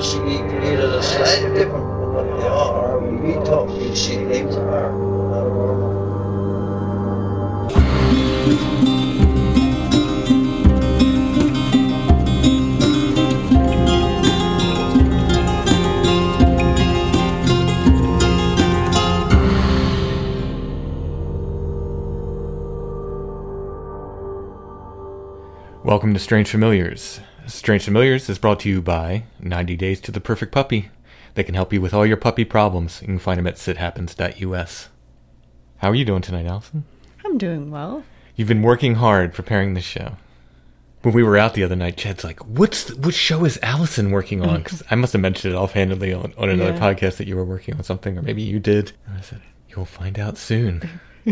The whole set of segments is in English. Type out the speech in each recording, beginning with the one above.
she either a slightly different from what they are, or we talk, she things are not normal. Welcome to Strange Familiars. Strange Familiars is brought to you by 90 Days to the Perfect Puppy. They can help you with all your puppy problems. You can find them at sithappens.us. How are you doing tonight, Allison? I'm doing well. You've been working hard preparing this show. When we were out the other night, Chad's like, what show is Allison working on? Because I must have mentioned it offhandedly on another podcast that you were working on something, or maybe you did. And I said, you'll find out soon.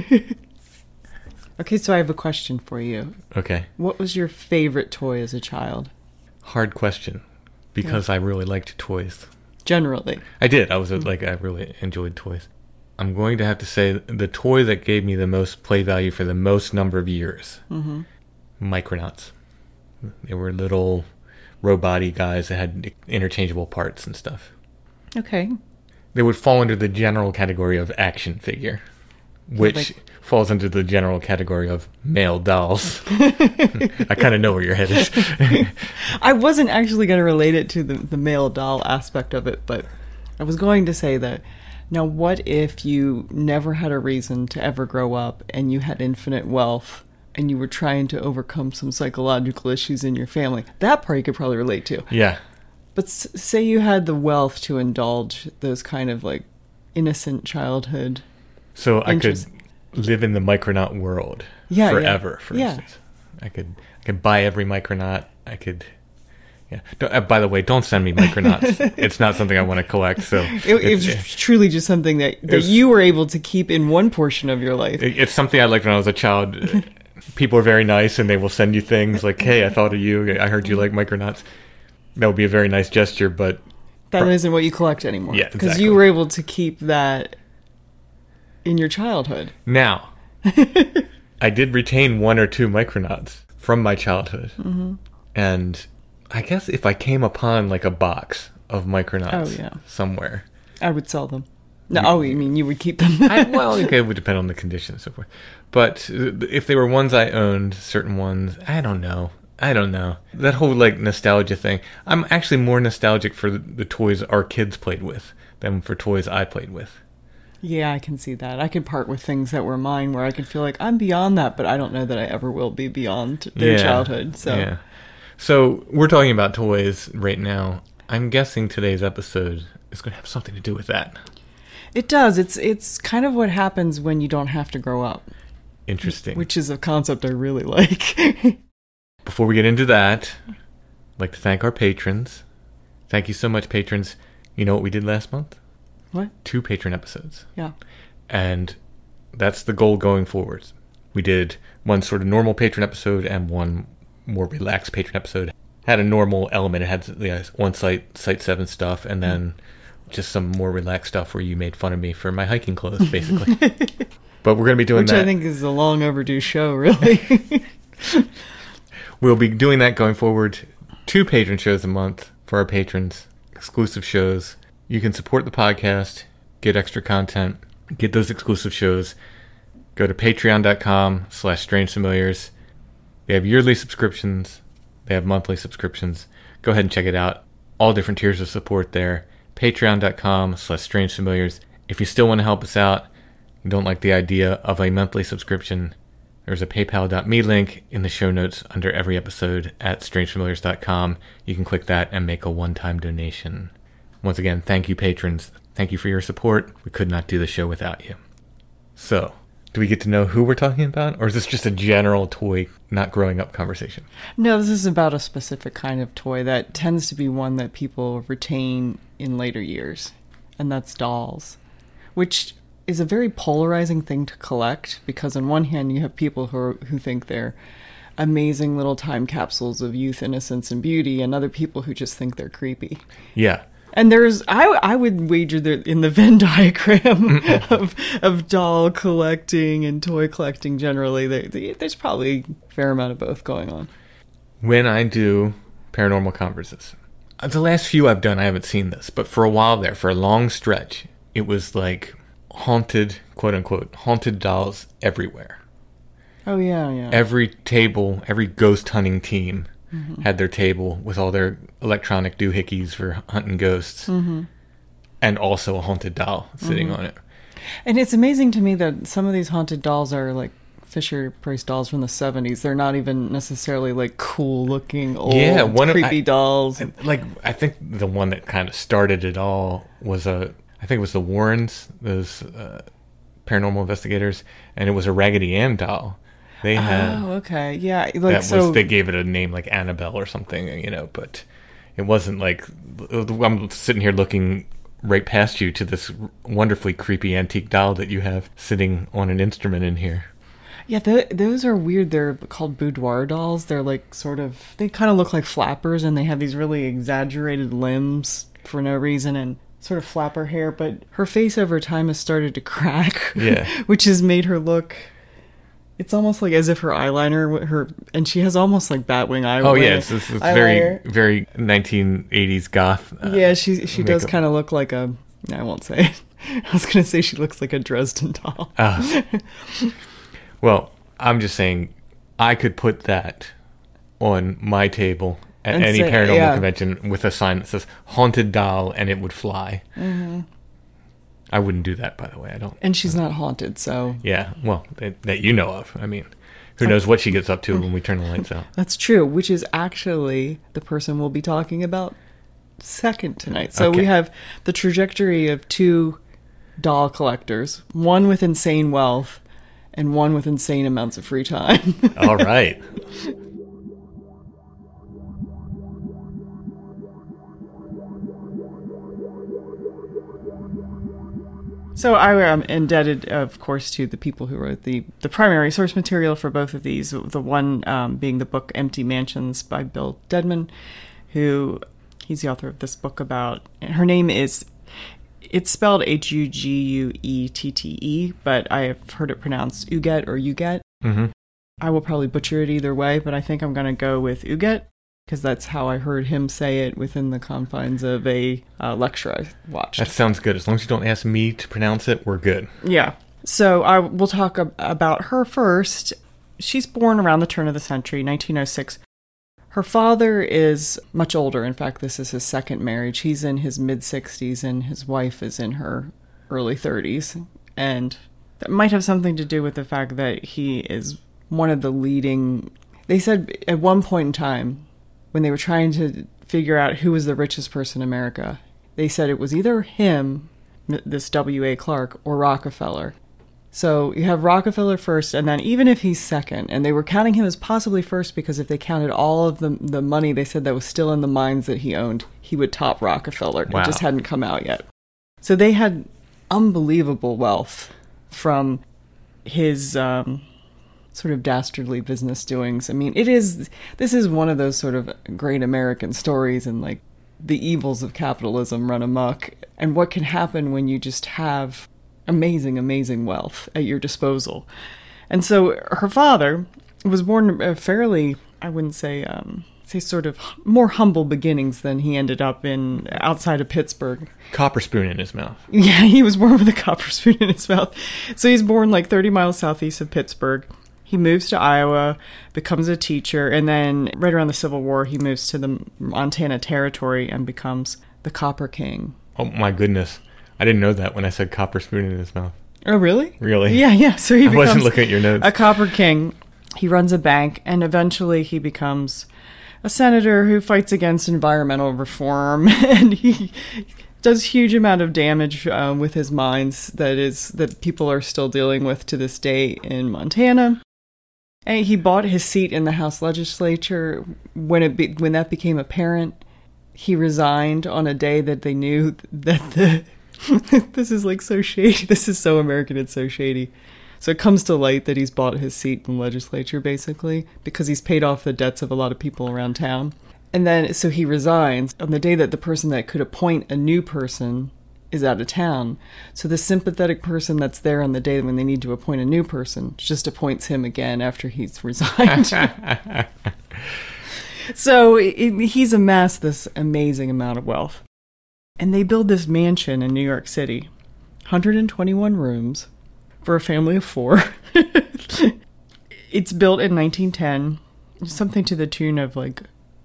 Okay, so I have a question for you. Okay. What was your favorite toy as a child? Hard question, because I really liked toys. Generally. I did. I really enjoyed toys. I'm going to have to say the toy that gave me the most play value for the most number of years. Mm-hmm. Micronauts. They were little robot-y guys that had interchangeable parts and stuff. Okay. They would fall under the general category of action figure, which falls into the general category of male dolls. I kind of know where your head is. I wasn't actually going to relate it to the male doll aspect of it, but I was going to say that, now what if you never had a reason to ever grow up and you had infinite wealth and you were trying to overcome some psychological issues in your family? That part you could probably relate to. Yeah. But say you had the wealth to indulge those kind of like innocent childhood. So I could live in the Micronaut world forever, for instance. I could buy every Micronaut. I could... Yeah. By the way, don't send me Micronauts. It's not something I want to collect. So it's truly just something that you were able to keep in one portion of your life. It's something I liked when I was a child. People are very nice, and they will send you things like, hey, I thought of you. I heard you like Micronauts. That would be a very nice gesture, but... That isn't what you collect anymore. Yeah, exactly. Because you were able to keep that in your childhood. Now, I did retain one or two Micronauts from my childhood. Mm-hmm. And I guess if I came upon like a box of Micronauts somewhere... I would sell them. No, you mean you would keep them? It would depend on the condition and so forth. But if they were ones I owned, certain ones, I don't know. That whole like nostalgia thing. I'm actually more nostalgic for the toys our kids played with than for toys I played with. Yeah, I can see that. I could part with things that were mine where I could feel like I'm beyond that, but I don't know that I ever will be beyond their childhood. So we're talking about toys right now. I'm guessing today's episode is going to have something to do with that. It does. It's kind of what happens when you don't have to grow up. Interesting. Which is a concept I really like. Before we get into that, I'd like to thank our patrons. Thank you so much, patrons. You know what we did last month? What? 2 patron episodes. Yeah. And that's the goal going forward. We did one sort of normal patron episode and one more relaxed patron episode. Had a normal element. It had one Site 7 stuff, and then just some more relaxed stuff where you made fun of me for my hiking clothes, basically. But we're going to be doing that. Which I think is a long overdue show, really. We'll be doing that going forward. 2 patron shows a month for our patrons. Exclusive shows. You can support the podcast, get extra content, get those exclusive shows. Go to patreon.com/strangefamiliars. They have yearly subscriptions. They have monthly subscriptions. Go ahead and check it out. All different tiers of support there. Patreon.com/strangefamiliars. If you still want to help us out, you don't like the idea of a monthly subscription, there's a paypal.me link in the show notes under every episode at strangefamiliars.com. You can click that and make a one-time donation. Once again, thank you, patrons. Thank you for your support. We could not do the show without you. So, do we get to know who we're talking about? Or is this just a general toy, not growing up conversation? No, this is about a specific kind of toy that tends to be one that people retain in later years. And that's dolls. Which is a very polarizing thing to collect, because on one hand you have people who think they're amazing little time capsules of youth, innocence, and beauty, and other people who just think they're creepy. Yeah. And I would wager that in the Venn diagram of doll collecting and toy collecting generally, there's probably a fair amount of both going on. When I do paranormal conferences, The last few I've done, I haven't seen this, but for a while there, for a long stretch, it was like haunted, quote unquote, haunted dolls everywhere. Oh, yeah, yeah. Every table, every ghost hunting team had their table with all their electronic doohickeys for hunting ghosts, and also a haunted doll sitting on it. And it's amazing to me that some of these haunted dolls are like Fisher-Price dolls from the 70s. They're not even necessarily like cool-looking old creepy dolls. I think the one that kind of started it all was I think it was the Warrens, those paranormal investigators, and it was a Raggedy Ann doll. They had. Oh, okay, yeah. They gave it a name like Annabelle or something, but it wasn't like. I'm sitting here looking right past you to this wonderfully creepy antique doll that you have sitting on an instrument in here. Yeah, those are weird. They're called boudoir dolls. They're like they kind of look like flappers, and they have these really exaggerated limbs for no reason and sort of flapper hair. But her face over time has started to crack, which has made her look. It's almost like as if her eyeliner, and she has almost like Batwing eyeliner. Oh yeah, it's very, very 1980s goth. Yeah, she does kind of look like I won't say it. I was going to say she looks like a Dresden doll. Well, I'm just saying, I could put that on my table at any paranormal convention with a sign that says "haunted doll" and it would fly. Mm-hmm. I wouldn't do that, by the way. I don't. And she's not haunted, so. Yeah, well, that you know of. I mean, who knows what she gets up to when we turn the lights out. That's true, which is actually the person we'll be talking about second tonight. So we have the trajectory of two doll collectors, one with insane wealth and one with insane amounts of free time. All right. So I am indebted, of course, to the people who wrote the primary source material for both of these. The one being the book Empty Mansions by Bill Dedman, he's the author of this book about, her name is, it's spelled Huguette, but I have heard it pronounced Huguette or Huguette. Mm-hmm. I will probably butcher it either way, but I think I'm going to go with Huguette, because that's how I heard him say it within the confines of a lecture I watched. That sounds good. As long as you don't ask me to pronounce it, we're good. Yeah. So I will talk about her first. She's born around the turn of the century, 1906. Her father is much older. In fact, this is his second marriage. He's in his mid-60s, and his wife is in her early 30s. And that might have something to do with the fact that he is one of the leading... They said at one point in time, when they were trying to figure out who was the richest person in America, they said it was either him, this W.A. Clark, or Rockefeller. So you have Rockefeller first, and then even if he's second, and they were counting him as possibly first because if they counted all of the money they said that was still in the mines that he owned, he would top Rockefeller. Wow. It just hadn't come out yet. So they had unbelievable wealth from his sort of dastardly business doings. I mean, this is one of those sort of great American stories, and like the evils of capitalism run amok, and what can happen when you just have amazing wealth at your disposal. And so her father was born fairly, I wouldn't say sort of more humble beginnings than he ended up in outside of Pittsburgh. Copper spoon in his mouth. Yeah, he was born with a copper spoon in his mouth. So he's born like 30 miles southeast of Pittsburgh. He moves to Iowa, becomes a teacher, and then right around the Civil War, he moves to the Montana Territory and becomes the Copper King. Oh my goodness. I didn't know that when I said copper spoon in his mouth. Oh, really? Really? Yeah. So he becomes wasn't looking at your notes. A Copper King. He runs a bank, and eventually he becomes a senator who fights against environmental reform, and he does huge amount of damage with his mines that people are still dealing with to this day in Montana. And he bought his seat in the House legislature. When that became apparent, he resigned on a day that they knew that this is like so shady. This is so American, it's so shady. So it comes to light that he's bought his seat in the legislature, basically, because he's paid off the debts of a lot of people around town. And then, so he resigns on the day that the person that could appoint a new person is out of town. So the sympathetic person that's there on the day when they need to appoint a new person just appoints him again after he's resigned. So he's amassed this amazing amount of wealth. And they build this mansion in New York City, 121 rooms for a family of 4. It's built in 1910, something to the tune of like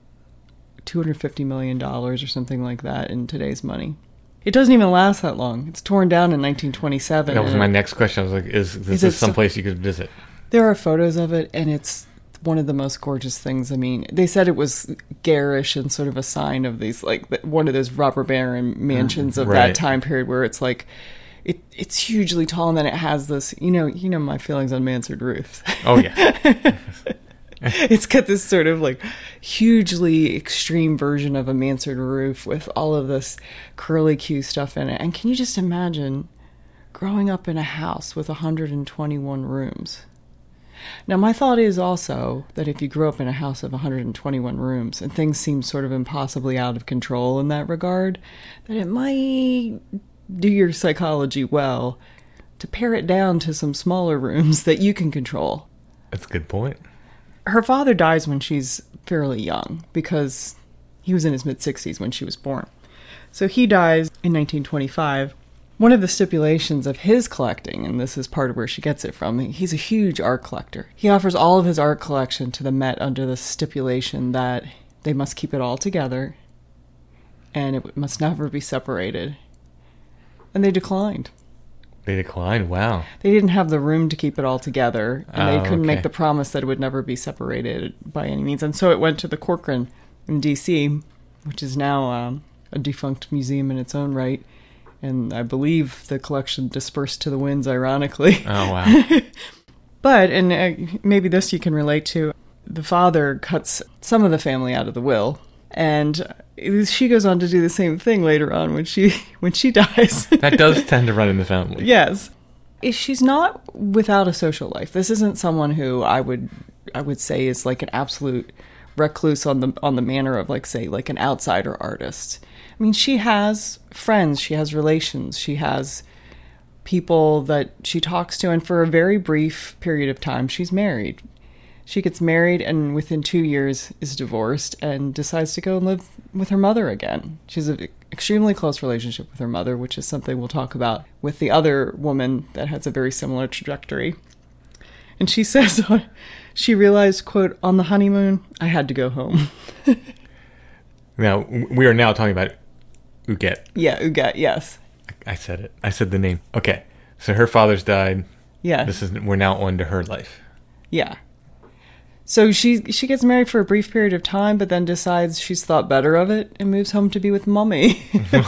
$250 million or something like that in today's money. It doesn't even last that long. It's torn down in 1927. That was my next question. I was like, is this someplace you could visit? There are photos of it, and it's one of the most gorgeous things. I mean, they said it was garish and sort of a sign of these, like one of those robber baron mansions of that time period where it's like, it's hugely tall, and then it has this, you know my feelings on mansard roofs. Oh, yeah. It's got this sort of like hugely extreme version of a mansard roof with all of this curly Q stuff in it. And can you just imagine growing up in a house with 121 rooms? Now, my thought is also that if you grew up in a house of 121 rooms and things seem sort of impossibly out of control in that regard, that it might do your psychology well to pare it down to some smaller rooms that you can control. That's a good point. Her father dies when she's fairly young because he was in his mid-60s when she was born. So he dies in 1925. One of the stipulations of his collecting, and this is part of where she gets it from, he's a huge art collector. He offers all of his art collection to the Met under the stipulation that they must keep it all together and it must never be separated. And they declined. They declined? Wow. They didn't have the room to keep it all together, and they couldn't okay. make the promise that it would never be separated by any means. And so it went to the Corcoran in D.C., which is now a defunct museum in its own right. And I believe the collection dispersed to the winds, ironically. Oh, wow. But, and maybe this you can relate to, the father cuts some of the family out of the will, and she goes on to do the same thing later on when she dies. That does tend to run in the family. Yes. She's not without a social life. This isn't someone who I would say is like an absolute recluse on the manner of, like, say, like an outsider artist. I mean, she has friends, she has relations, she has people that she talks to, and for a very brief period of time, she's married. She gets married and within 2 years is divorced and decides to go and live with her mother again. She has an extremely close relationship with her mother, which is something we'll talk about with the other woman that has a very similar trajectory. And she says she realized, quote, on the honeymoon, I had to go home. Now, we are now talking about Huguette. Yeah, Huguette, yes. I said it. I said the name. Okay. So her father's died. Yeah. We're now on to her life. Yeah. So she gets married for a brief period of time, but then decides she's thought better of it and moves home to be with Mommy.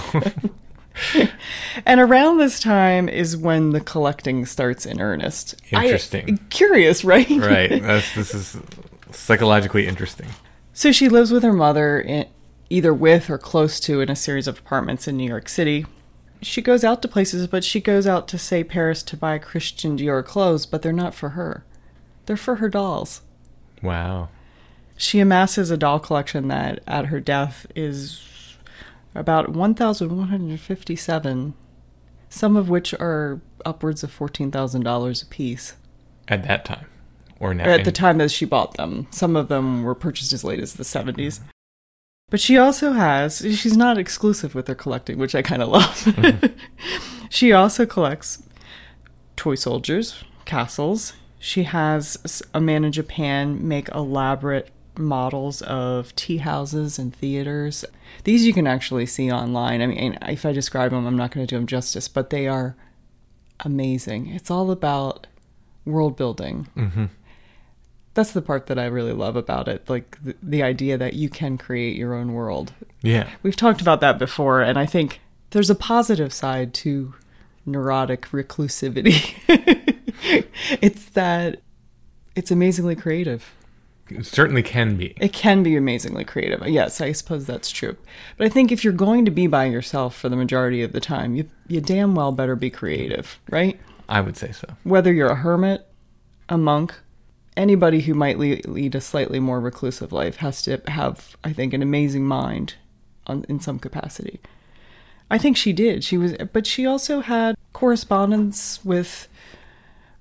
And around this time is when the collecting starts in earnest. Interesting. Curious, right? Right. This is psychologically interesting. So she lives with her mother, either with or close to, in a series of apartments in New York City. She goes out to places, but she goes out to, say, Paris to buy Christian Dior clothes, but they're not for her. They're for her dolls. Wow. She amasses a doll collection that, at her death, is about 1,157, some of which are upwards of $14,000 a piece. At that time? Or now? At the time that she bought them. Some of them were purchased as late as the 70s. But she also she's not exclusive with her collecting, which I kind of love. Mm-hmm. She also collects toy soldiers, castles. She has a man in Japan make elaborate models of tea houses and theaters. These you can actually see online. I mean, if I describe them, I'm not going to do them justice, but they are amazing. It's all about world building. Mm-hmm. That's the part that I really love about it, like the idea that you can create your own world. Yeah. We've talked about that before, and I think there's a positive side to neurotic reclusivity. It's that it's amazingly creative. It certainly can be. It can be amazingly creative. Yes, I suppose that's true. But I think if you're going to be by yourself for the majority of the time, you damn well better be creative, right? I would say so. Whether you're a hermit, a monk, anybody who might lead a slightly more reclusive life has to have, I think, an amazing mind in some capacity. I think she did. But she also had correspondence with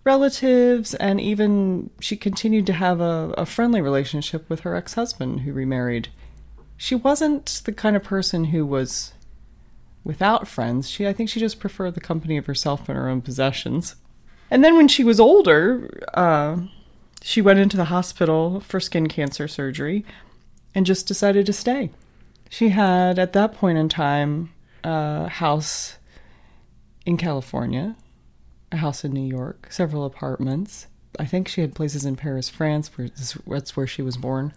relatives, and even she continued to have a friendly relationship with her ex-husband who remarried. She wasn't the kind of person who was without friends. I think she just preferred the company of herself and her own possessions. And then when she was older, she went into the hospital for skin cancer surgery and just decided to stay. She had, at that point in time, a house in California, a house in New York, several apartments. I think she had places in Paris, France, that's where she was born.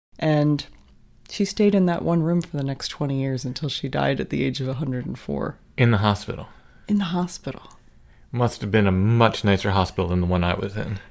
And she stayed in that one room for the next 20 years until she died at the age of 104. In the hospital? In the hospital. Must have been a much nicer hospital than the one I was in.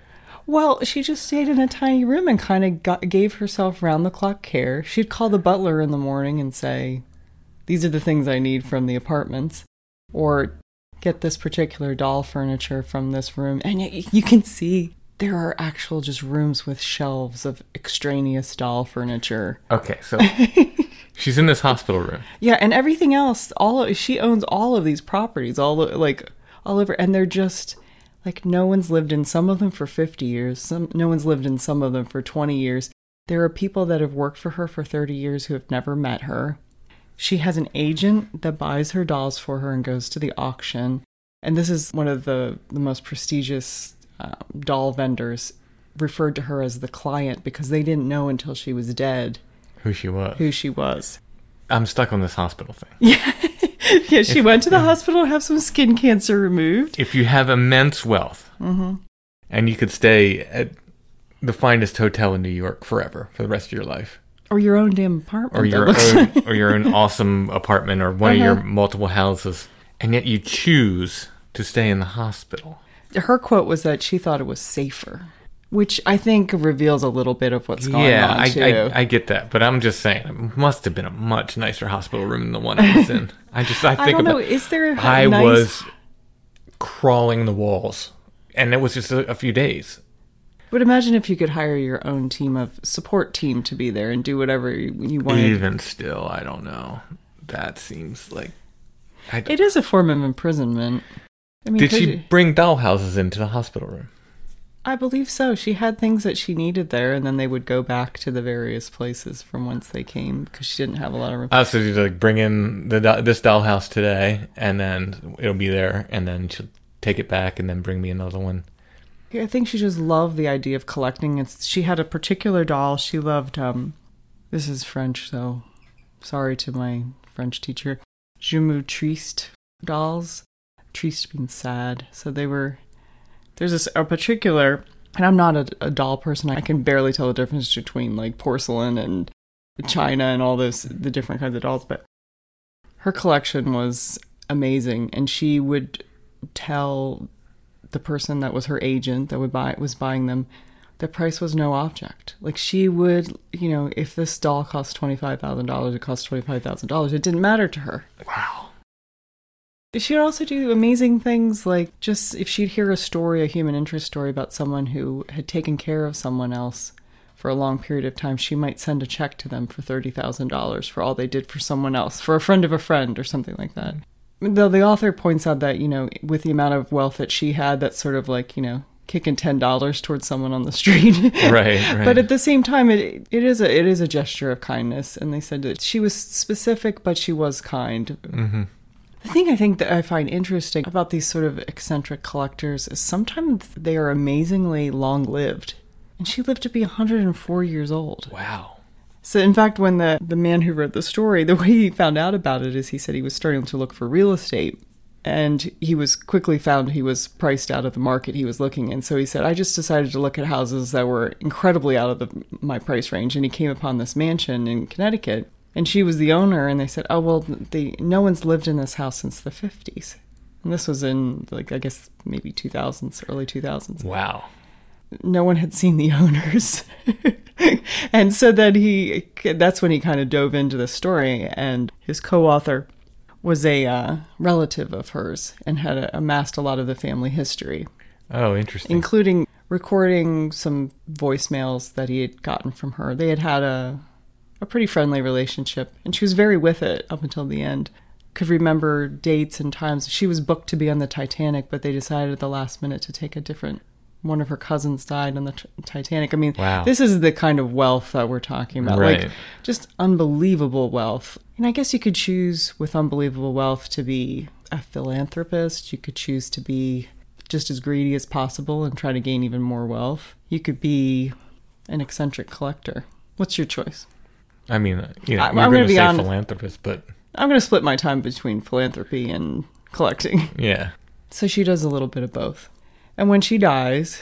Well, she just stayed in a tiny room and kind of gave herself round-the-clock care. She'd call the butler in the morning and say, these are the things I need from the apartments. Or get this particular doll furniture from this room. And you can see there are actual just rooms with shelves of extraneous doll furniture. Okay, so she's in this hospital room. Yeah, and everything else, she owns all of these properties, all over, and they're just, like, no one's lived in some of them for 50 years. No one's lived in some of them for 20 years. There are people that have worked for her for 30 years who have never met her. She has an agent that buys her dolls for her and goes to the auction. And this is one of the most prestigious doll vendors referred to her as the client because they didn't know until she was dead who she was. I'm stuck on this hospital thing. Yeah, she went to the hospital to have some skin cancer removed. If you have immense wealth and you could stay at the finest hotel in New York forever for the rest of your life, or your own damn apartment, or your own awesome apartment, or one of your multiple houses, and yet you choose to stay in the hospital. Her quote was that she thought it was safer, which I think reveals a little bit of what's going on, too. Yeah, I get that, but I'm just saying, it must have been a much nicer hospital room than the one I was in. I don't know, is there I was crawling the walls, and it was just a few days. But imagine if you could hire your own support team to be there and do whatever you wanted. Even still, I don't know. That seems like... It is a form of imprisonment. I mean, did she bring dollhouses into the hospital room? I believe so. She had things that she needed there, and then they would go back to the various places from whence they came because she didn't have a lot of room. So you like bring in this dollhouse today, and then it'll be there, and then she'll take it back, and then bring me another one. I think she just loved the idea of collecting. She had a particular doll she loved. This is French, so sorry to my French teacher. Je me triste dolls. Triste means sad. So there's a particular, and I'm not a doll person. I can barely tell the difference between like porcelain and china and all the different kinds of dolls. But her collection was amazing, and she would tell the person that was her agent that was buying them, the price was no object. Like, she would, if this doll cost $25,000, it cost $25,000. It didn't matter to her. Wow. She would also do amazing things, like just if she'd hear a human interest story about someone who had taken care of someone else for a long period of time, she might send a check to them for $30,000 for all they did for someone else, for a friend of a friend or something like that. Though the author points out that, with the amount of wealth that she had, that's sort of like, kicking $10 towards someone on the street. Right. But at the same time, it is a gesture of kindness. And they said that she was specific, but she was kind. Mm-hmm. The thing I think that I find interesting about these sort of eccentric collectors is sometimes they are amazingly long-lived. And she lived to be 104 years old. Wow. So, in fact, when the man who wrote the story, the way he found out about it is he said he was starting to look for real estate. And he was quickly found he was priced out of the market he was looking in. So he said, I just decided to look at houses that were incredibly out of my price range. And he came upon this mansion in Connecticut. And she was the owner. And they said, oh, well, no one's lived in this house since the 50s. And this was in, like, I guess, maybe 2000s, early 2000s. Wow. No one had seen the owners. And so then that's when he kind of dove into the story, and his co-author was a relative of hers and had amassed a lot of the family history. Oh, interesting. Including recording some voicemails that he had gotten from her. They had a pretty friendly relationship, and she was very with it up until the end. could remember dates and times. She was booked to be on the Titanic, but they decided at the last minute to take a different. One of her cousins died on the Titanic. I mean, wow. This is the kind of wealth that we're talking about. Right. Like, just unbelievable wealth. And I guess you could choose with unbelievable wealth to be a philanthropist. You could choose to be just as greedy as possible and try to gain even more wealth. You could be an eccentric collector. What's your choice? I mean, you're I'm going gonna to be say honest. philanthropist, but... I'm going to split my time between philanthropy and collecting. Yeah. So she does a little bit of both. And when she dies,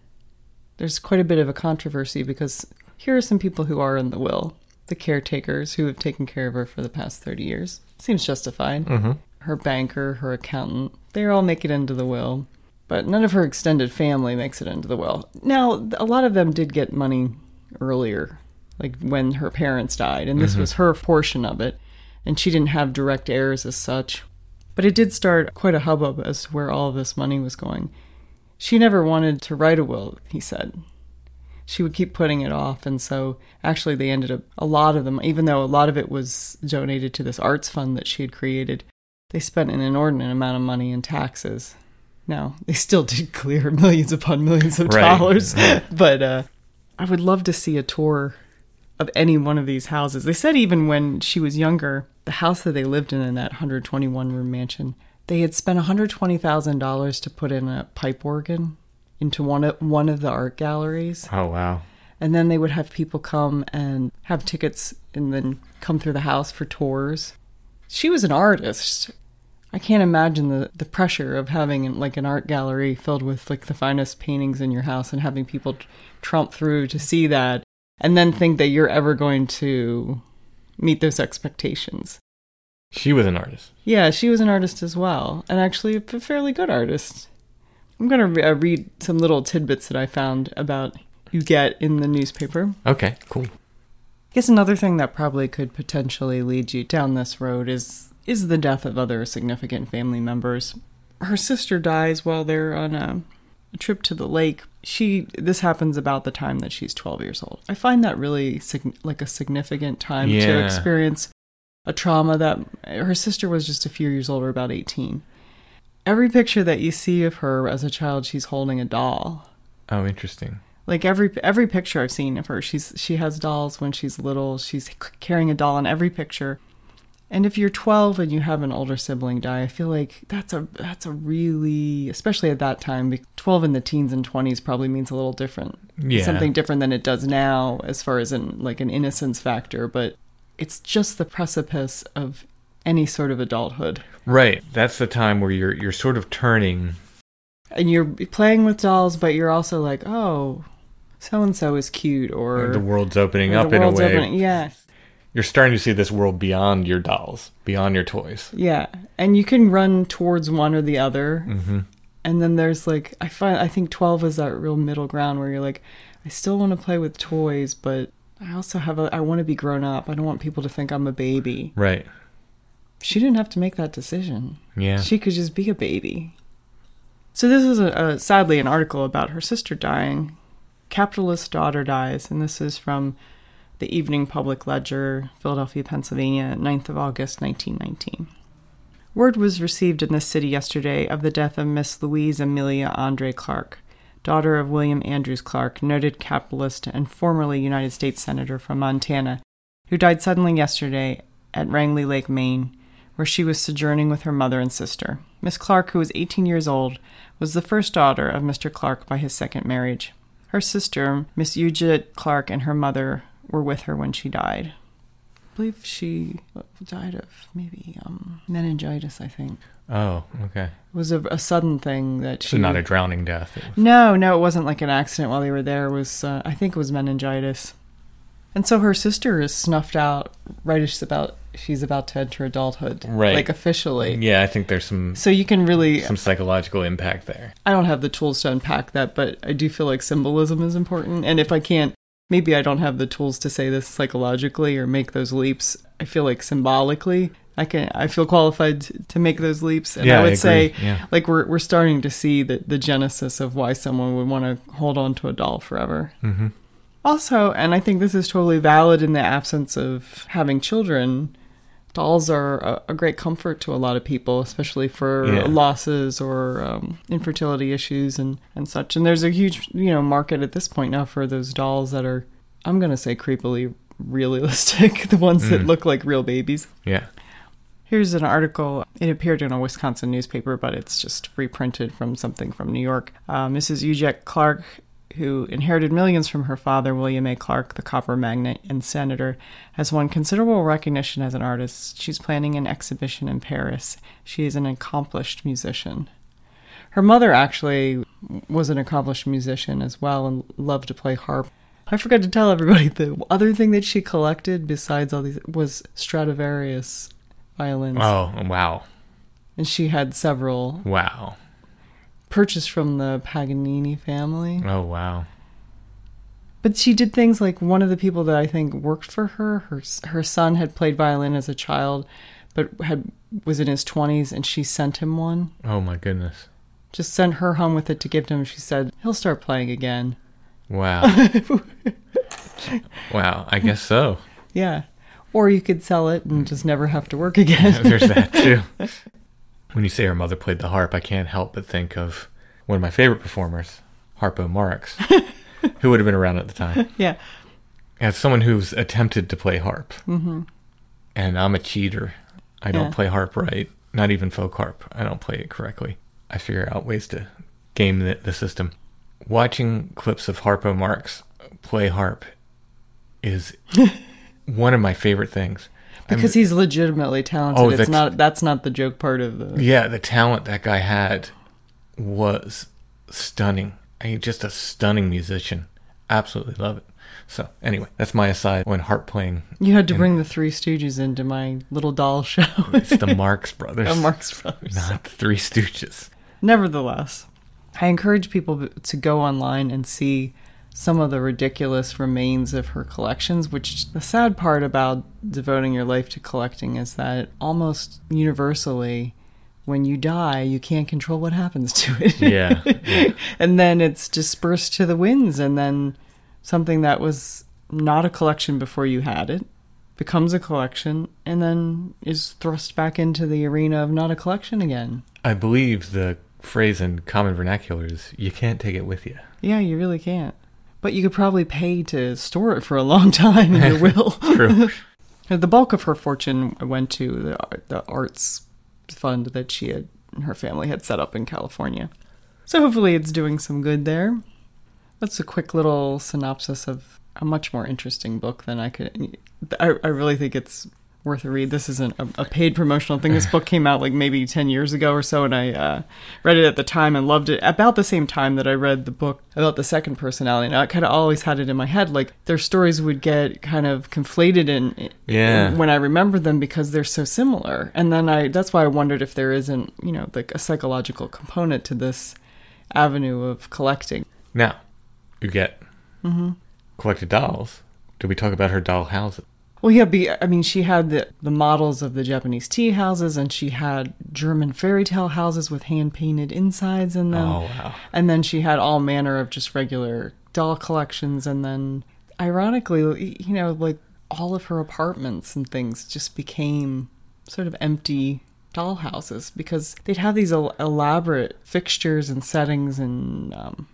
there's quite a bit of a controversy because here are some people who are in the will. The caretakers who have taken care of her for the past 30 years. Seems justified. Mm-hmm. Her banker, her accountant, they all make it into the will. But none of her extended family makes it into the will. Now, a lot of them did get money earlier, like when her parents died. And this was her portion of it. And she didn't have direct heirs as such. But it did start quite a hubbub as to where all of this money was going. She never wanted to write a will, he said. She would keep putting it off, and so actually they ended up, a lot of them, even though a lot of it was donated to this arts fund that she had created, they spent an inordinate amount of money in taxes. Now, they still did clear millions upon millions of dollars, but I would love to see a tour of any one of these houses. They said even when she was younger, the house that they lived in that 121-room mansion, they had spent $120,000 to put in a pipe organ into one of the art galleries. Oh, wow. And then they would have people come and have tickets and then come through the house for tours. She was an artist. I can't imagine the pressure of having like an art gallery filled with like the finest paintings in your house and having people tromp through to see that and then think that you're ever going to meet those expectations. She was an artist. Yeah, she was an artist as well, and actually a fairly good artist. I'm going to read some little tidbits that I found about Huguette in the newspaper. Okay, cool. I guess another thing that probably could potentially lead you down this road is the death of other significant family members. Her sister dies while they're on a trip to the lake. This happens about the time that she's 12 years old. I find that really like a significant time to experience a trauma that her sister was just a few years older, about 18. Every picture that you see of her as a child, she's holding a doll. Oh, interesting. Like every picture I've seen of her, she has dolls when she's little. She's carrying a doll in every picture. And if you're 12 and you have an older sibling die, I feel like that's a really, especially at that time, 12 in the teens and 20s probably means a little different. Yeah. Something different than it does now as far as an innocence factor, but it's just the precipice of any sort of adulthood. Right. That's the time where you're sort of turning. And you're playing with dolls, but you're also like, oh, so-and-so is cute, or the world's opening up in a way. Yeah. You're starting to see this world beyond your dolls, beyond your toys. Yeah. And you can run towards one or the other. Mm-hmm. And then there's like, I think 12 is that real middle ground where you're like, I still want to play with toys, but I also I want to be grown up. I don't want people to think I'm a baby. Right. She didn't have to make that decision. Yeah. She could just be a baby. So this is sadly an article about her sister dying. Capitalist daughter dies, and this is from the Evening Public Ledger, Philadelphia, Pennsylvania, 9th of August, 1919. Word was received in this city yesterday of the death of Miss Louise Amelia Andre Clark, daughter of William Andrews Clark, noted capitalist and formerly United States Senator from Montana, who died suddenly yesterday at Rangeley Lake, Maine, where she was sojourning with her mother and sister. Miss Clark, who was 18 years old, was the first daughter of Mr. Clark by his second marriage. Her sister, Miss Eugette Clark, and her mother were with her when she died. I believe she died of maybe meningitis, I think. Oh, okay. It was a sudden thing that she... So not a drowning death. No, it wasn't like an accident while they were there. It was, I think it was meningitis. And so her sister is snuffed out right as she's about to enter adulthood. Right. Like officially. Yeah, I think there's some... So you can really... some psychological impact there. I don't have the tools to unpack that, but I do feel like symbolism is important. And if I can't, maybe I don't have the tools to say this psychologically or make those leaps. I feel like symbolically, I feel qualified to make those leaps. And yeah, I would say, yeah. like, we're starting to see the genesis of why someone would want to hold on to a doll forever. Mm-hmm. Also, and I think this is totally valid in the absence of having children, dolls are a great comfort to a lot of people, especially for losses or infertility issues and such. And there's a huge, market at this point now for those dolls that are, I'm going to say, creepily realistic, the ones that look like real babies. Yeah. Here's an article. It appeared in a Wisconsin newspaper, but it's just reprinted from something from New York. Mrs. Ujek Clark, who inherited millions from her father, William A. Clark, the copper magnate and senator, has won considerable recognition as an artist. She's planning an exhibition in Paris. She is an accomplished musician. Her mother actually was an accomplished musician as well and loved to play harp. I forgot to tell everybody the other thing that she collected besides all these was Stradivarius violins. Oh, wow. And she had several. Wow. Purchased from the Paganini family. Oh, wow. But she did things like one of the people that I think worked for her son had played violin as a child, but was in his 20s, and she sent him one. Oh, my goodness. Just sent her home with it to give to him. She said, he'll start playing again. Wow. Wow, I guess so. Yeah. Or you could sell it and just never have to work again. There's that, too. When you say her mother played the harp, I can't help but think of one of my favorite performers, Harpo Marx, who would have been around at the time. Yeah. As someone who's attempted to play harp, and I'm a cheater. I don't play harp right, not even folk harp. I don't play it correctly. I figure out ways to game the system. Watching clips of Harpo Marx play harp is one of my favorite things. Because he's legitimately talented. That's not the joke part of the... Yeah, the talent that guy had was stunning. Just a stunning musician. Absolutely love it. So, anyway, that's my aside when harp playing. You had to bring the Three Stooges into my little doll show. It's the Marx Brothers. The Marx Brothers. Not the Three Stooges. Nevertheless, I encourage people to go online and see some of the ridiculous remains of her collections, which the sad part about devoting your life to collecting is that almost universally, when you die, you can't control what happens to it. Yeah. And then it's dispersed to the winds, and then something that was not a collection before you had it becomes a collection, and then is thrust back into the arena of not a collection again. I believe the phrase in common vernacular is, you can't take it with you. Yeah, you really can't. But you could probably pay to store it for a long time in your will. True. The bulk of her fortune went to the arts fund that she and her family had set up in California. So hopefully it's doing some good there. That's a quick little synopsis of a much more interesting book than I could... I really think it's worth a read. This isn't a paid promotional thing. This book came out like maybe 10 years ago or so, and I read it at the time and loved it. About the same time that I read the book about the second personality, and I kind of always had it in my head, like their stories would get kind of conflated in when I remember them because they're so similar. And then that's why I wondered if there isn't, like a psychological component to this avenue of collecting. Now, you get collected dolls. Did we talk about her doll houses? Well, yeah, she had the models of the Japanese tea houses, and she had German fairy tale houses with hand-painted insides in them. Oh, wow. And then she had all manner of just regular doll collections, and then, ironically, like all of her apartments and things just became sort of empty doll houses because they'd have these elaborate fixtures and settings and...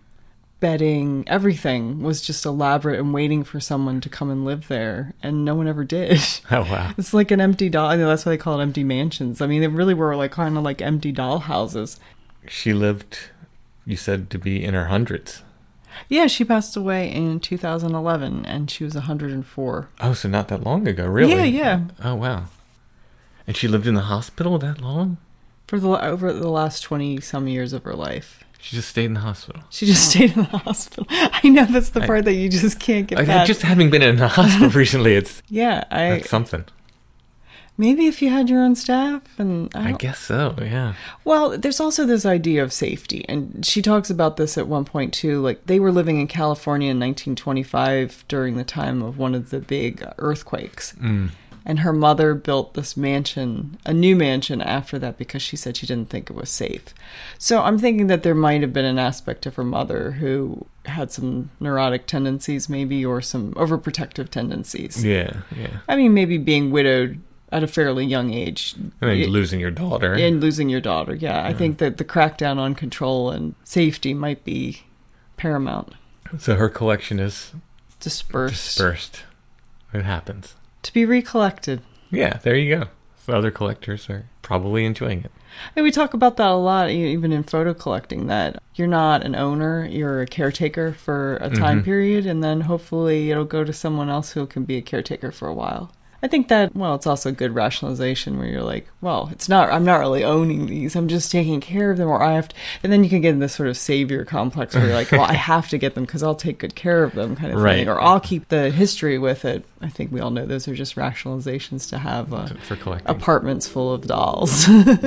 bedding, everything was just elaborate and waiting for someone to come and live there, and no one ever did. Oh, wow. It's like an empty doll. I know that's why they call it empty mansions. I mean, they really were like kind of like empty doll houses. She lived, you said, to be in her hundreds. Yeah, she passed away in 2011, and she was 104. Oh, so not that long ago, really? Yeah. Oh, wow. And she lived in the hospital that long? For over the last 20-some years of her life. She just stayed in the hospital. She just stayed in the hospital. I know, that's the part that you just can't get past. Just having been in the hospital recently, it's... Yeah, that's something. Maybe if you had your own staff, and... I guess so, yeah. Well, there's also this idea of safety, and she talks about this at one point, too. Like, they were living in California in 1925 during the time of one of the big earthquakes. And her mother built this mansion, a new mansion after that, because she said she didn't think it was safe. So I'm thinking that there might have been an aspect of her mother who had some neurotic tendencies maybe, or some overprotective tendencies. Yeah. I mean, maybe being widowed at a fairly young age. And then losing your daughter. And losing your daughter, yeah. I think that the crackdown on control and safety might be paramount. So her collection is Dispersed. It happens. To be recollected. Yeah, there you go. So other collectors are probably enjoying it. And we talk about that a lot, even in photo collecting, that you're not an owner, you're a caretaker for a time period, and then hopefully it'll go to someone else who can be a caretaker for a while. I think that, well, it's also a good rationalization where you're like, well, I'm not really owning these, I'm just taking care of them, or I have to, and then you can get in this sort of savior complex where you're like, well, I have to get them because I'll take good care of them kind of thing, or I'll keep the history with it. I think we all know those are just rationalizations to have for collecting. Apartments full of dolls.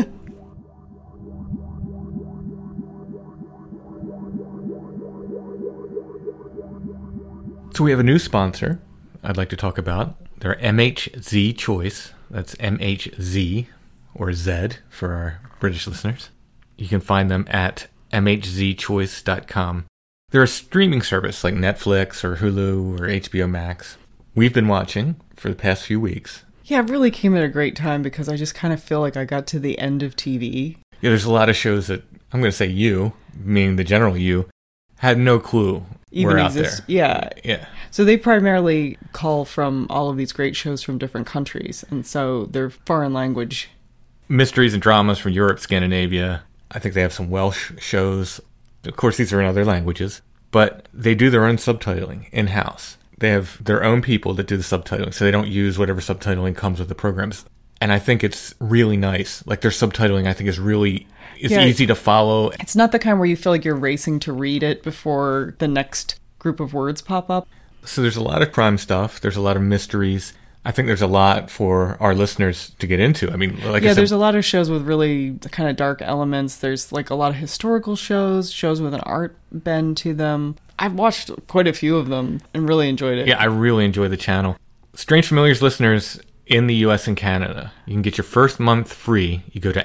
So we have a new sponsor I'd like to talk about. They're MHZ Choice. That's MHZ, or Z for our British listeners. You can find them at mhzchoice.com. They're a streaming service like Netflix or Hulu or HBO Max. We've been watching for the past few weeks. Yeah, it really came at a great time because I just kind of feel like I got to the end of TV. Yeah, there's a lot of shows that, I'm going to say you, meaning the general you, had no clue Even were exist. out there. Yeah. Yeah. So they primarily call from all of these great shows from different countries, and so they're foreign language. Mysteries and dramas from Europe, Scandinavia. I think they have some Welsh shows. Of course, these are in other languages, but they do their own subtitling in-house. They have their own people that do the subtitling, so they don't use whatever subtitling comes with the programs. And I think it's really nice. Like, their subtitling, I think, is really... It's easy to follow. It's not the kind where you feel like you're racing to read it before the next group of words pop up. So there's a lot of crime stuff. There's a lot of mysteries. I think there's a lot for our listeners to get into. I mean, like I said, there's a lot of shows with really kind of dark elements. There's like a lot of historical shows with an art bend to them. I've watched quite a few of them and really enjoyed it. Yeah, I really enjoy the channel. Strange Familiars listeners in the US and Canada, you can get your first month free. You go to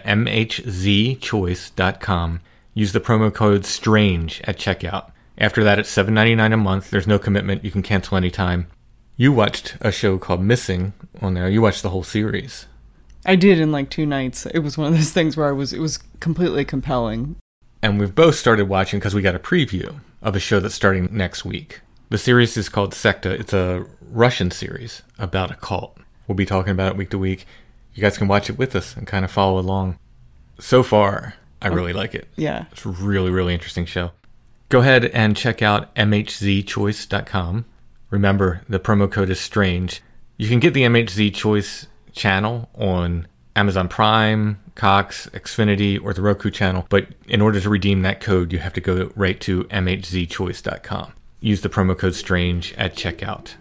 mhzchoice.com. Use the promo code STRANGE at checkout. After that, it's $7.99 a month. There's no commitment. You can cancel anytime. You watched a show called Missing on there. You watched the whole series. I did in like 2 nights. It was one of those things where it was completely compelling. And we've both started watching because we got a preview of a show that's starting next week. The series is called Sekta. It's a Russian series about a cult. We'll be talking about it week to week. You guys can watch it with us and kind of follow along. So far, I really like it. Yeah. It's a really, really interesting show. Go ahead and check out mhzchoice.com. Remember, the promo code is STRANGE. You can get the MHZ Choice channel on Amazon Prime, Cox, Xfinity, or the Roku channel. But in order to redeem that code, you have to go right to mhzchoice.com. Use the promo code STRANGE at checkout.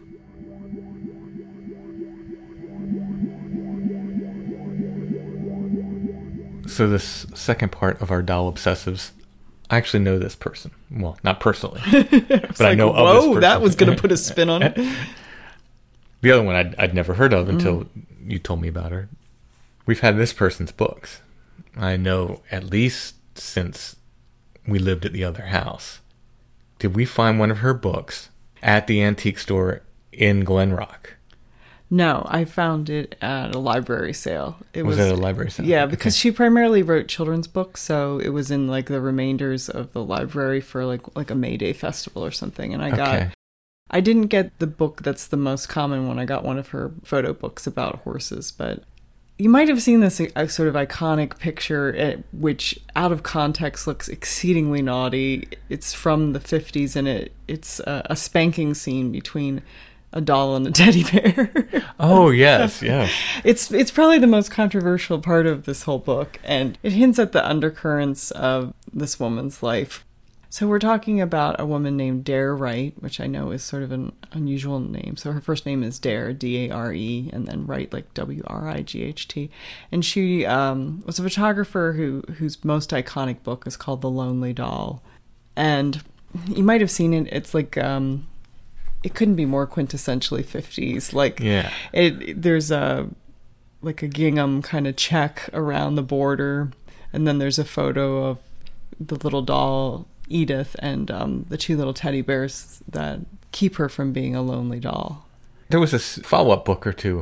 So this second part of our doll obsessives, I actually know this person. Well, not personally, but I know of this person. Whoa, that was going to put a spin on it. The other one I'd never heard of until you told me about her. We've had this person's books. I know at least since we lived at the other house. Did we find one of her books at the antique store in Glen Rock? No, I found it at a library sale. Was it a library sale? Yeah, because she primarily wrote children's books, so it was in like the remainders of the library for like a May Day festival or something. And I didn't get the book that's the most common one. I got one of her photo books about horses, but you might have seen this sort of iconic picture, which out of context looks exceedingly naughty. It's from the 50s, and it's a spanking scene between a doll and a teddy bear. Oh, yes, yeah. It's probably the most controversial part of this whole book, and it hints at the undercurrents of this woman's life. So we're talking about a woman named Dare Wright, which I know is sort of an unusual name. So her first name is Dare, D-A-R-E, and then Wright, like W-R-I-G-H-T. And she was a photographer whose most iconic book is called The Lonely Doll. And you might have seen it. It's like... it couldn't be more quintessentially 50s. Like, yeah. There's a gingham kind of check around the border, and then there's a photo of the little doll Edith and the 2 little teddy bears that keep her from being a lonely doll. There was a follow-up book or two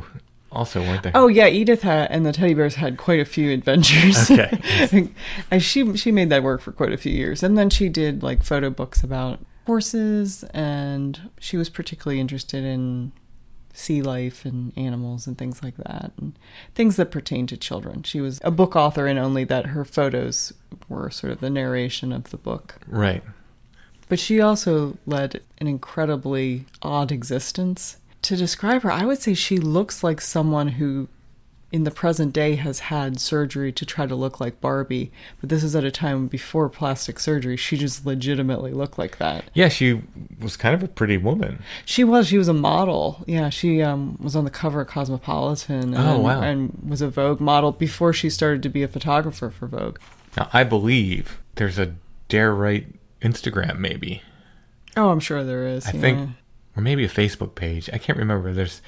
also, weren't they? Oh yeah, Edith and the teddy bears had quite a few adventures. Okay. And she made that work for quite a few years. And then she did like photo books about horses, and she was particularly interested in sea life and animals and things like that, and things that pertain to children. She was a book author in only that her photos were sort of the narration of the book. Right. But she also led an incredibly odd existence. To describe her, I would say she looks like someone who, in the present day, has had surgery to try to look like Barbie. But this is at a time before plastic surgery. She just legitimately looked like that. Yeah, she was kind of a pretty woman. She was a model. Yeah, she was on the cover of Cosmopolitan. And was a Vogue model before she started to be a photographer for Vogue. Now, I believe there's a Dare Wright Instagram, maybe. Oh, I'm sure there is. I think, or maybe a Facebook page. I can't remember. There's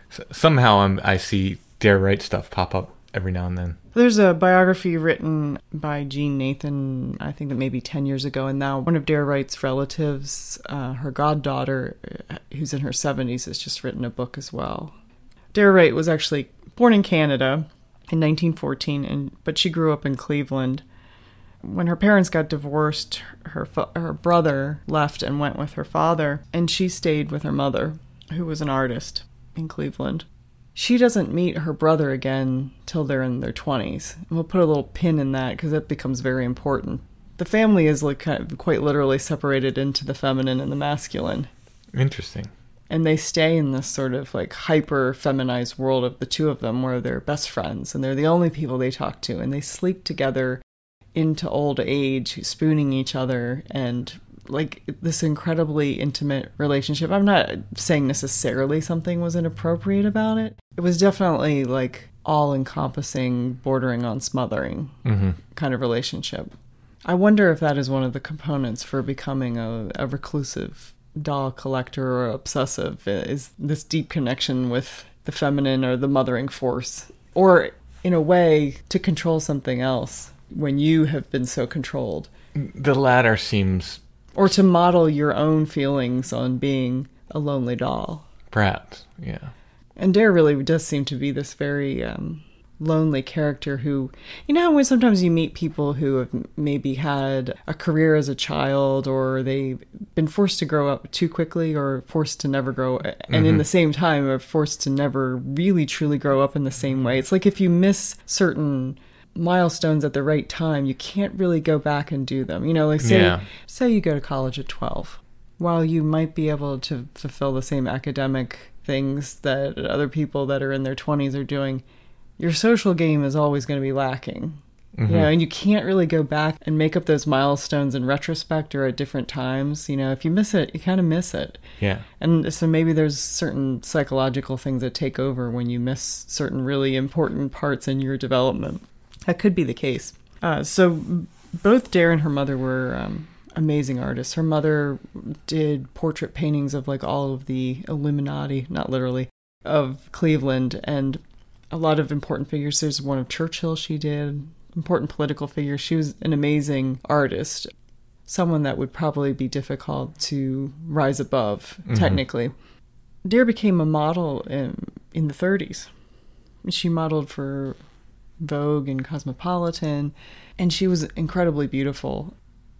somehow I see Dare Wright stuff pop up every now and then. There's a biography written by Jean Nathan, I think that maybe 10 years ago, and now one of Dare Wright's relatives, her goddaughter, who's in her 70s, has just written a book as well. Dare Wright was actually born in Canada in 1914, but she grew up in Cleveland. When her parents got divorced, her brother left and went with her father, and she stayed with her mother, who was an artist in Cleveland. She doesn't meet her brother again till they're in their 20s. And we'll put a little pin in that because that becomes very important. The family is like kind of quite literally separated into the feminine and the masculine. Interesting. And they stay in this sort of like hyper feminized world of the two of them where they're best friends and they're the only people they talk to, and they sleep together into old age, spooning each other, and like this incredibly intimate relationship. I'm not saying necessarily something was inappropriate about it. It was definitely like all-encompassing, bordering on smothering kind of relationship. I wonder if that is one of the components for becoming a reclusive doll collector or obsessive, is this deep connection with the feminine or the mothering force, or in a way to control something else when you have been so controlled. The latter seems... Or to model your own feelings on being a lonely doll. Perhaps, yeah. And Dare really does seem to be this very lonely character who... You know when sometimes you meet people who have maybe had a career as a child, or they've been forced to grow up too quickly, or forced to never grow... And in the same time are forced to never really truly grow up in the same way. It's like if you miss certain milestones at the right time, you can't really go back and do them. You know, like say you go to college at 12. While you might be able to fulfill the same academic things that other people that are in their 20s are doing, your social game is always going to be lacking. You know, and you can't really go back and make up those milestones in retrospect or at different times. You know, if you miss it, you kind of miss it. Yeah. And so maybe there's certain psychological things that take over when you miss certain really important parts in your development. That could be the case. So both Dare and her mother were amazing artists. Her mother did portrait paintings of like all of the Illuminati, not literally, of Cleveland, and a lot of important figures. There's one of Churchill she did, important political figures. She was an amazing artist, someone that would probably be difficult to rise above, technically. Dare became a model in the 30s. She modeled for Vogue and Cosmopolitan, and she was incredibly beautiful.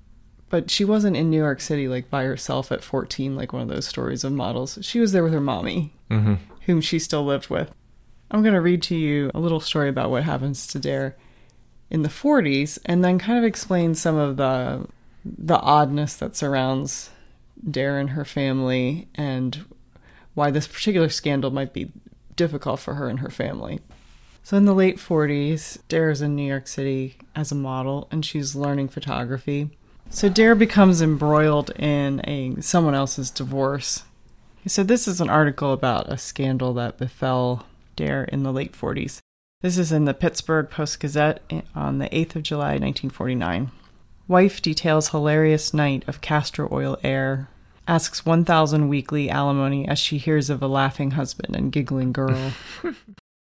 But she wasn't in New York City like by herself at 14, like one of those stories of models. She was there with her mommy, whom she still lived with. I'm going to read to you a little story about what happens to Dare in the 40s, and then kind of explain some of the oddness that surrounds Dare and her family, and why this particular scandal might be difficult for her and her family. So in the late 40s, Dare's in New York City as a model, and she's learning photography. So Dare becomes embroiled in someone else's divorce. So this is an article about a scandal that befell Dare in the late 40s. This is in the Pittsburgh Post-Gazette on the 8th of July, 1949. Wife details hilarious night of castor oil heir. Asks $1,000 weekly alimony as she hears of a laughing husband and giggling girl.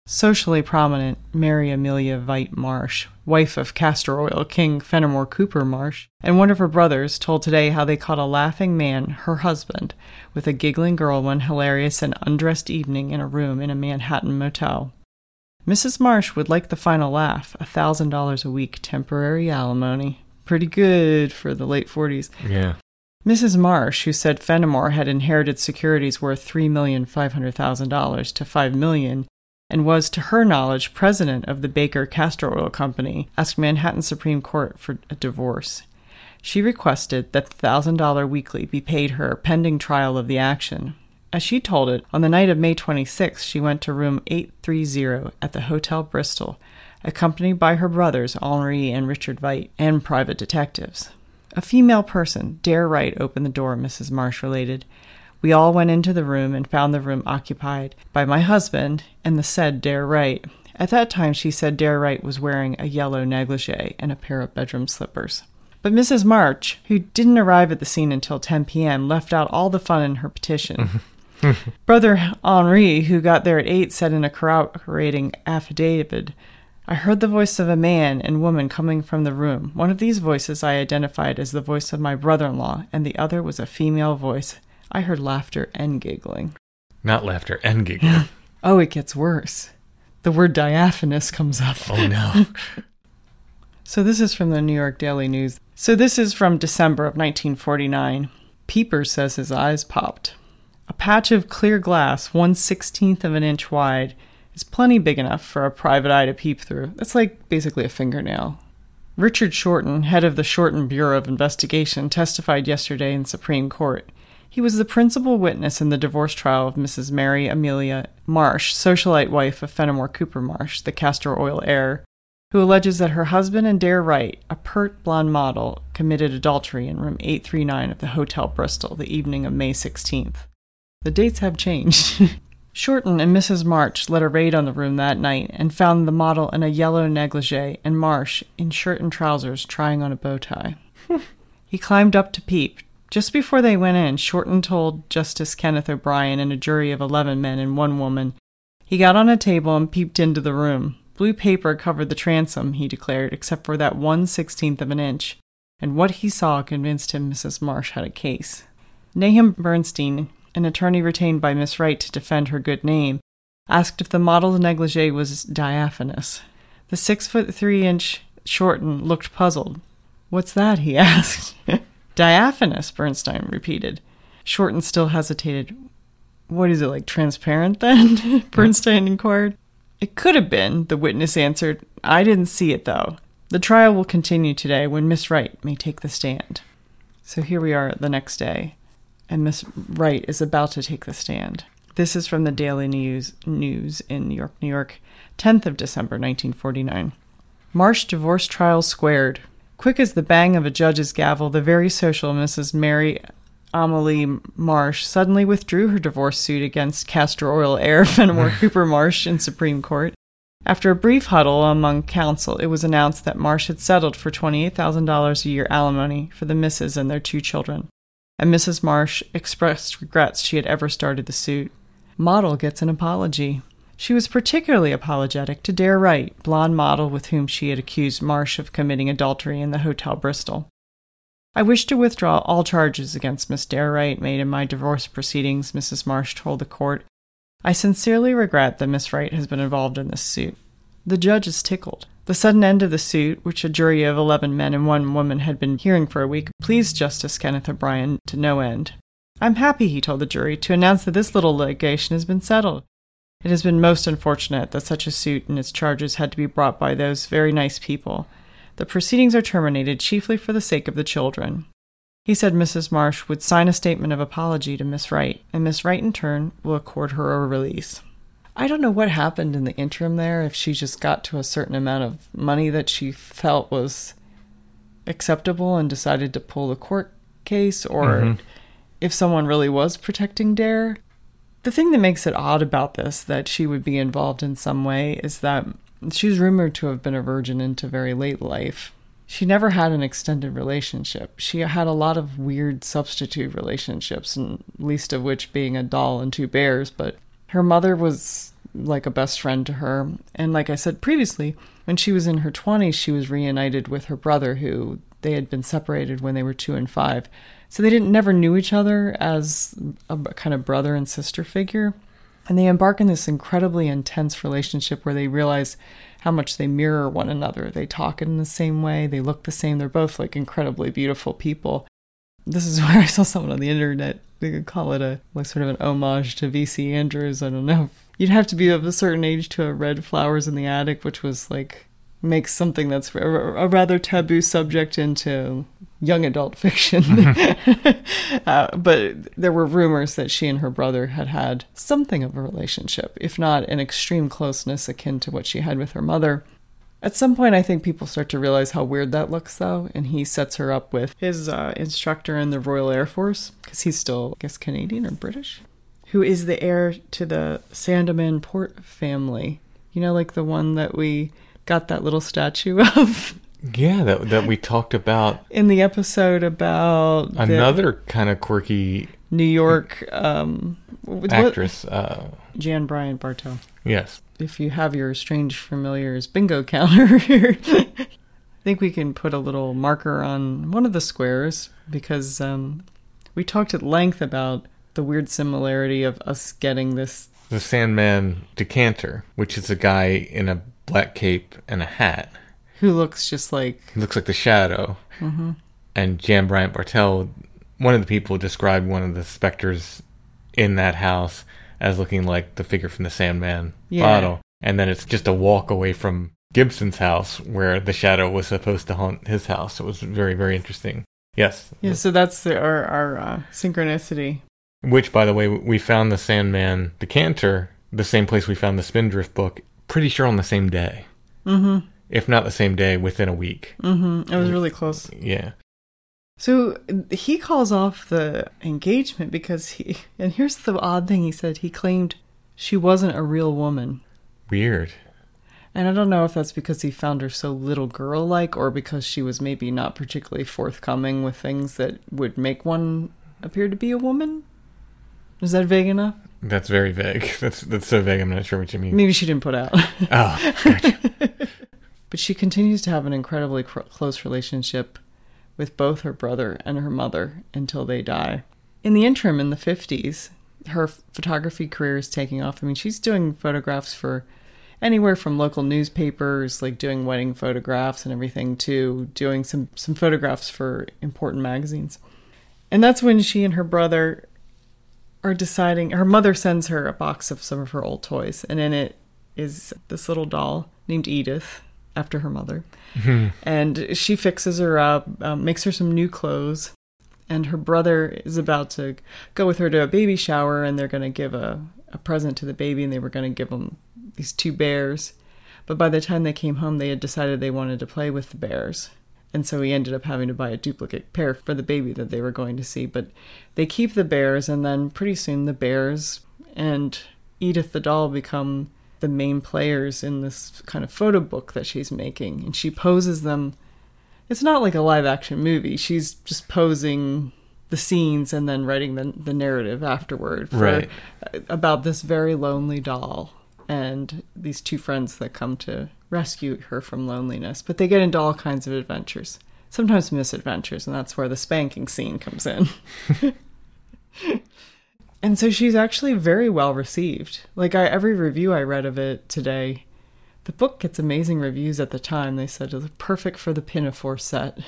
Socially prominent Mary Amelia Veit Marsh, wife of Castor Oil King Fenimore Cooper Marsh, and one of her brothers told Today how they caught a laughing man, her husband, with a giggling girl one hilarious and undressed evening in a room in a Manhattan motel. Mrs. Marsh would like the final laugh, $1,000 a week temporary alimony. Pretty good for the late 40s. Yeah. Mrs. Marsh, who said Fenimore had inherited securities worth $3,500,000 to $5 million, and was, to her knowledge, president of the Baker Castor Oil Company, asked Manhattan Supreme Court for a divorce. She requested that the $1,000 weekly be paid her pending trial of the action. As she told it, on the night of May 26, she went to room 830 at the Hotel Bristol, accompanied by her brothers Henri and Richard Veit, and private detectives. A female person, Dare Wright, opened the door, Mrs. Marsh related. We all went into the room and found the room occupied by my husband and the said Dare Wright. At that time, she said Dare Wright was wearing a yellow negligee and a pair of bedroom slippers. But Mrs. March, who didn't arrive at the scene until 10 p.m., left out all the fun in her petition. Brother Henri, who got there at 8, said in a corroborating affidavit, I heard the voice of a man and woman coming from the room. One of these voices I identified as the voice of my brother-in-law, and the other was a female voice. I heard laughter and giggling. Not laughter and giggling. Oh, it gets worse. The word diaphanous comes up. Oh, no. So this is from the New York Daily News. So this is from December of 1949. Peeper says his eyes popped. A patch of clear glass, 1/16 of an inch wide, is plenty big enough for a private eye to peep through. That's like basically a fingernail. Richard Shorten, head of the Shorten Bureau of Investigation, testified yesterday in Supreme Court. He was the principal witness in the divorce trial of Mrs. Mary Amelia Marsh, socialite wife of Fenimore Cooper Marsh, the Castor Oil heir, who alleges that her husband and Dare Wright, a pert blonde model, committed adultery in room 839 of the Hotel Bristol the evening of May 16th. The dates have changed. Shorten and Mrs. March led a raid on the room that night and found the model in a yellow negligee and Marsh in shirt and trousers trying on a bow tie. He climbed up to peep. Just before they went in, Shorten told Justice Kenneth O'Brien and a jury of 11 men and 1 woman. He got on a table and peeped into the room. Blue paper covered the transom, he declared, except for that 1/16 of an inch, and what he saw convinced him Mrs. Marsh had a case. Nahum Bernstein, an attorney retained by Miss Wright to defend her good name, asked if the model's negligee was diaphanous. The 6'3" Shorten looked puzzled. What's that? He asked. Diaphanous, Bernstein repeated. Shorten still hesitated. What is it, like transparent then? Bernstein inquired. It could have been, the witness answered. I didn't see it, though. The trial will continue today when Miss Wright may take the stand. So here we are the next day, and Miss Wright is about to take the stand. This is from the Daily News in New York, 10th of December, 1949. Marsh divorce trial squared. Quick as the bang of a judge's gavel, the very social Mrs. Mary Amelie Marsh suddenly withdrew her divorce suit against Castor Oil heir Fenimore Cooper Marsh in Supreme Court. After a brief huddle among counsel, it was announced that Marsh had settled for $28,000 a year alimony for the misses and their 2 children, and Mrs. Marsh expressed regrets she had ever started the suit. Model gets an apology. She was particularly apologetic to Dare Wright, blonde model with whom she had accused Marsh of committing adultery in the Hotel Bristol. I wish to withdraw all charges against Miss Dare Wright made in my divorce proceedings, Mrs. Marsh told the court. I sincerely regret that Miss Wright has been involved in this suit. The judge is tickled. The sudden end of the suit, which a jury of 11 men and 1 woman had been hearing for a week, pleased Justice Kenneth O'Brien to no end. I'm happy, he told the jury, to announce that this little litigation has been settled. It has been most unfortunate that such a suit and its charges had to be brought by those very nice people. The proceedings are terminated chiefly for the sake of the children. He said Mrs. Marsh would sign a statement of apology to Miss Wright, and Miss Wright in turn will accord her a release. I don't know what happened in the interim there, if she just got to a certain amount of money that she felt was acceptable and decided to pull the court case, or if someone really was protecting Dare. The thing that makes it odd about this, that she would be involved in some way, is that she's rumored to have been a virgin into very late life. She never had an extended relationship. She had a lot of weird substitute relationships, and least of which being a doll and 2 bears, but her mother was like a best friend to her. And like I said previously, when she was in her 20s, she was reunited with her brother, who they had been separated when they were 2 and 5. So they never knew each other as a kind of brother and sister figure. And they embark in this incredibly intense relationship where they realize how much they mirror one another. They talk in the same way. They look the same. They're both like incredibly beautiful people. This is where I saw someone on the internet. They could call it a like sort of an homage to V.C. Andrews. I don't know. You'd have to be of a certain age to have read Flowers in the Attic, which was like makes something that's a rather taboo subject into young adult fiction. But there were rumors that she and her brother had something of a relationship, if not an extreme closeness akin to what she had with her mother. At some point, I think people start to realize how weird that looks, though, and he sets her up with his instructor in the Royal Air Force, because he's still, I guess, Canadian or British, who is the heir to the Sandeman Port family. You know, like the one that we got that little statue of? Yeah, that we talked about in the episode about another kind of quirky New York actress, Jan Bryant Bartel. Yes. If you have your Strange Familiars bingo counter here, I think we can put a little marker on one of the squares, because we talked at length about the weird similarity of us getting this. The Sandman decanter, which is a guy in a black cape and a hat. Who looks just like... He looks like the Shadow. Mm-hmm. And Jan Bryant Bartel, one of the people described one of the specters in that house as looking like the figure from the Sandman bottle. And then it's just a walk away from Gibson's house where the Shadow was supposed to haunt his house. It was very, very interesting. Yes. Yeah, so that's our synchronicity. Which, by the way, we found the Sandman decanter, the same place we found the Spindrift book, pretty sure on the same day. Mm-hmm. If not the same day, within a week. Mm-hmm. It was really close. Yeah. So he calls off the engagement because and here's the odd thing he said, he claimed she wasn't a real woman. Weird. And I don't know if that's because he found her so little girl-like, or because she was maybe not particularly forthcoming with things that would make one appear to be a woman. Is that vague enough? That's very vague. That's so vague, I'm not sure what you mean. Maybe she didn't put out. Oh, gotcha. But she continues to have an incredibly close relationship with both her brother and her mother until they die. In the interim, in the 50s, her photography career is taking off. I mean, she's doing photographs for anywhere from local newspapers, like doing wedding photographs and everything, to doing some photographs for important magazines. And that's when she and her brother are deciding. Her mother sends her a box of some of her old toys, and in it is this little doll named Edith, after her mother. Mm-hmm. And she fixes her up, makes her some new clothes, and her brother is about to go with her to a baby shower, and they're going to give a present to the baby, and they were going to give him these 2 bears. But by the time they came home, they had decided they wanted to play with the bears. And so he ended up having to buy a duplicate pair for the baby that they were going to see. But they keep the bears, and then pretty soon the bears and Edith the doll become the main players in this kind of photo book that she's making. And she poses them. It's not like a live action movie. She's just posing the scenes and then writing the narrative afterward right. About this very lonely doll and these 2 friends that come to rescue her from loneliness. But they get into all kinds of adventures, sometimes misadventures, and that's where the spanking scene comes in. And so she's actually very well received. Like every review I read of it today, the book gets amazing reviews at the time. They said it was perfect for the Pinafore set.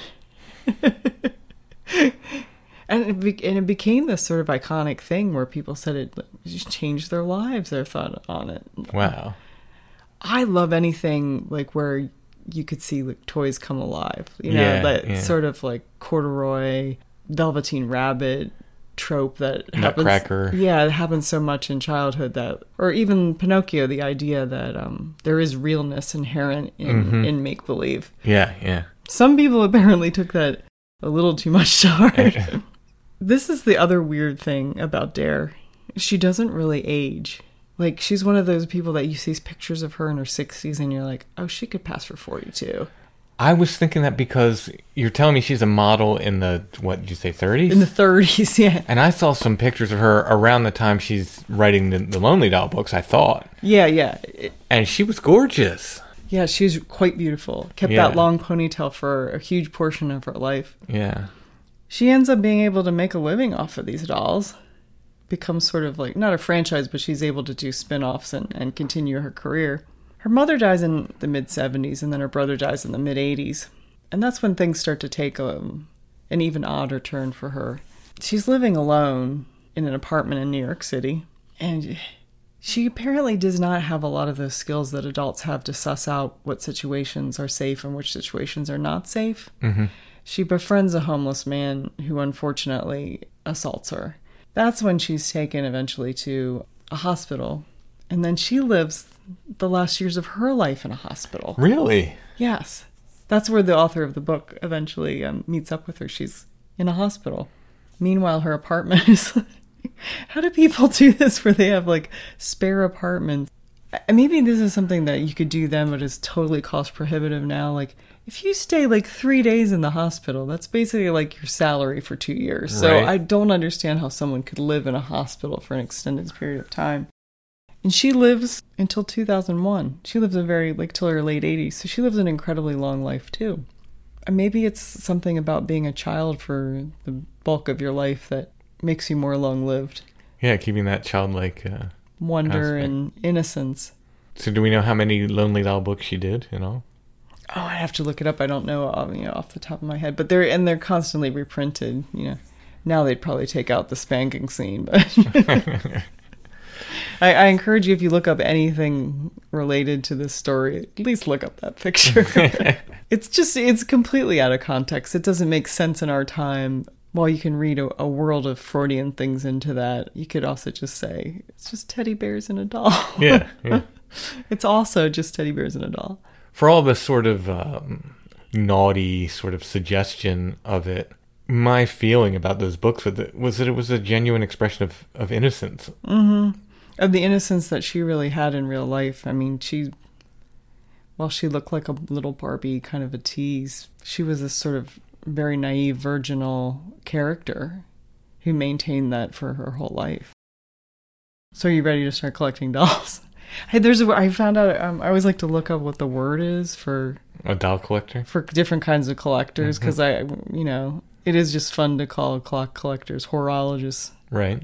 And it became this sort of iconic thing where people said it just changed their lives, their thought on it. Wow. I love anything like where you could see like toys come alive. You know, that sort of like corduroy, Velveteen Rabbit trope that happens. Nutcracker. Yeah, it happens so much in childhood that, or even Pinocchio, the idea that there is realness inherent in make-believe. Yeah, yeah. Some people apparently took that a little too much to heart. This is the other weird thing about Dare. She doesn't really age. Like, she's one of those people that you see pictures of her in her 60s and you're like, oh, she could pass for 42. I was thinking that because you're telling me she's a model in the, what did you say, 30s? In the 30s, yeah. And I saw some pictures of her around the time she's writing the Lonely Doll books, I thought. Yeah. And she was gorgeous. Yeah, she was quite beautiful. Kept Yeah. that long ponytail for a huge portion of her life. Yeah. She ends up being able to make a living off of these dolls. Becomes sort of like, not a franchise, but she's able to do spin-offs and continue her career. Her mother dies in the mid-70s, and then her brother dies in the mid-80s. And that's when things start to take an even odder turn for her. She's living alone in an apartment in New York City, and she apparently does not have a lot of those skills that adults have to suss out what situations are safe and which situations are not safe. Mm-hmm. She befriends a homeless man who unfortunately assaults her. That's when she's taken eventually to a hospital, and then she lives the last years of her life in a hospital. Really? Yes. That's where the author of the book eventually meets up with her. She's in a hospital. Meanwhile, her apartment is... How do people do this where they have, like, spare apartments? Maybe this is something that you could do then, but is totally cost prohibitive now. Like, if you stay, like, 3 days in the hospital, that's basically, like, your salary for 2 years. So Right. I don't understand how someone could live in a hospital for an extended period of time. And she lives until 2001. She lives till her late 80s. So she lives an incredibly long life, too. And maybe it's something about being a child for the bulk of your life that makes you more long-lived. Yeah, keeping that childlike Wonder aspect. and innocence. So do we know how many Lonely Doll books she did, you know? Oh, I have to look it up. I don't know, off the top of my head. But they're constantly reprinted. Now they'd probably take out the spanking scene, but I encourage you, if you look up anything related to this story, at least look up that picture. It's completely out of context. It doesn't make sense in our time. While you can read a world of Freudian things into that, you could also just say, it's just teddy bears and a doll. Yeah. It's also just teddy bears and a doll. For all the sort of naughty sort of suggestion of it, my feeling about those books was that it was a genuine expression of innocence. Mm-hmm. Of the innocence that she really had in real life. I mean, while she looked like a little Barbie, kind of a tease, she was this sort of very naive, virginal character who maintained that for her whole life. So are you ready to start collecting dolls? Hey, I found out, I always like to look up what the word is for... A doll collector? For different kinds of collectors, because it is just fun to call collectors horologists. Right.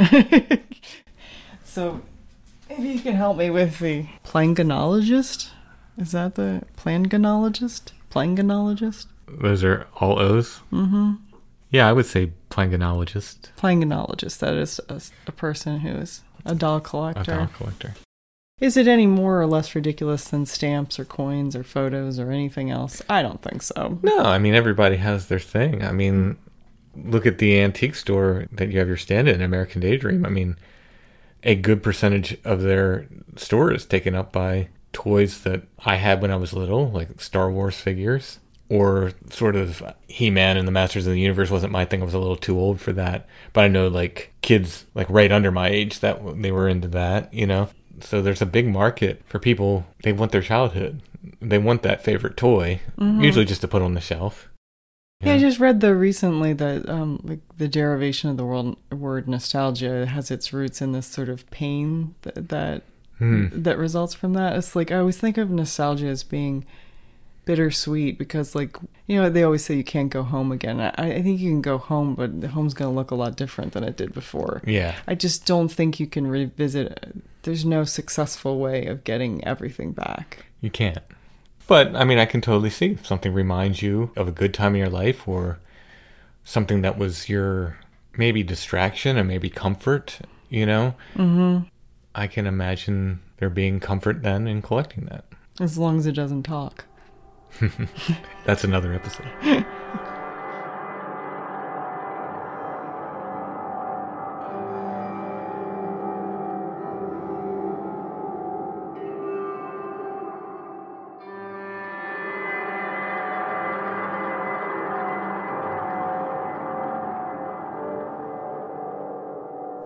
So, maybe you can help me with the plangonologist? Is that the plangonologist? Plangonologist? Those are all O's? Mm-hmm. Yeah, I would say plangonologist. Plangonologist, that is a person who is a doll collector. A doll collector. Is it any more or less ridiculous than stamps or coins or photos or anything else? I don't think so. No, I mean, everybody has their thing. I mean, look at the antique store that you have your stand in, American Daydream. I mean, a good percentage of their store is taken up by toys that I had when I was little, like Star Wars figures, or sort of He-Man and the Masters of the Universe wasn't my thing. I was a little too old for that. But I know, like, kids, like, right under my age, that they were into that, So there's a big market for people. They want their childhood. They want that favorite toy, usually just to put on the shelf. Yeah, I just read recently that the derivation of the word nostalgia has its roots in this sort of pain that results from that. It's like I always think of nostalgia as being bittersweet because, like, they always say you can't go home again. I think you can go home, but the home's going to look a lot different than it did before. Yeah. I just don't think you can revisit. There's no successful way of getting everything back. You can't. But, I mean, I can totally see if something reminds you of a good time in your life or something that was your maybe distraction and maybe comfort, Mm-hmm. I can imagine there being comfort then in collecting that. As long as it doesn't talk. That's another episode.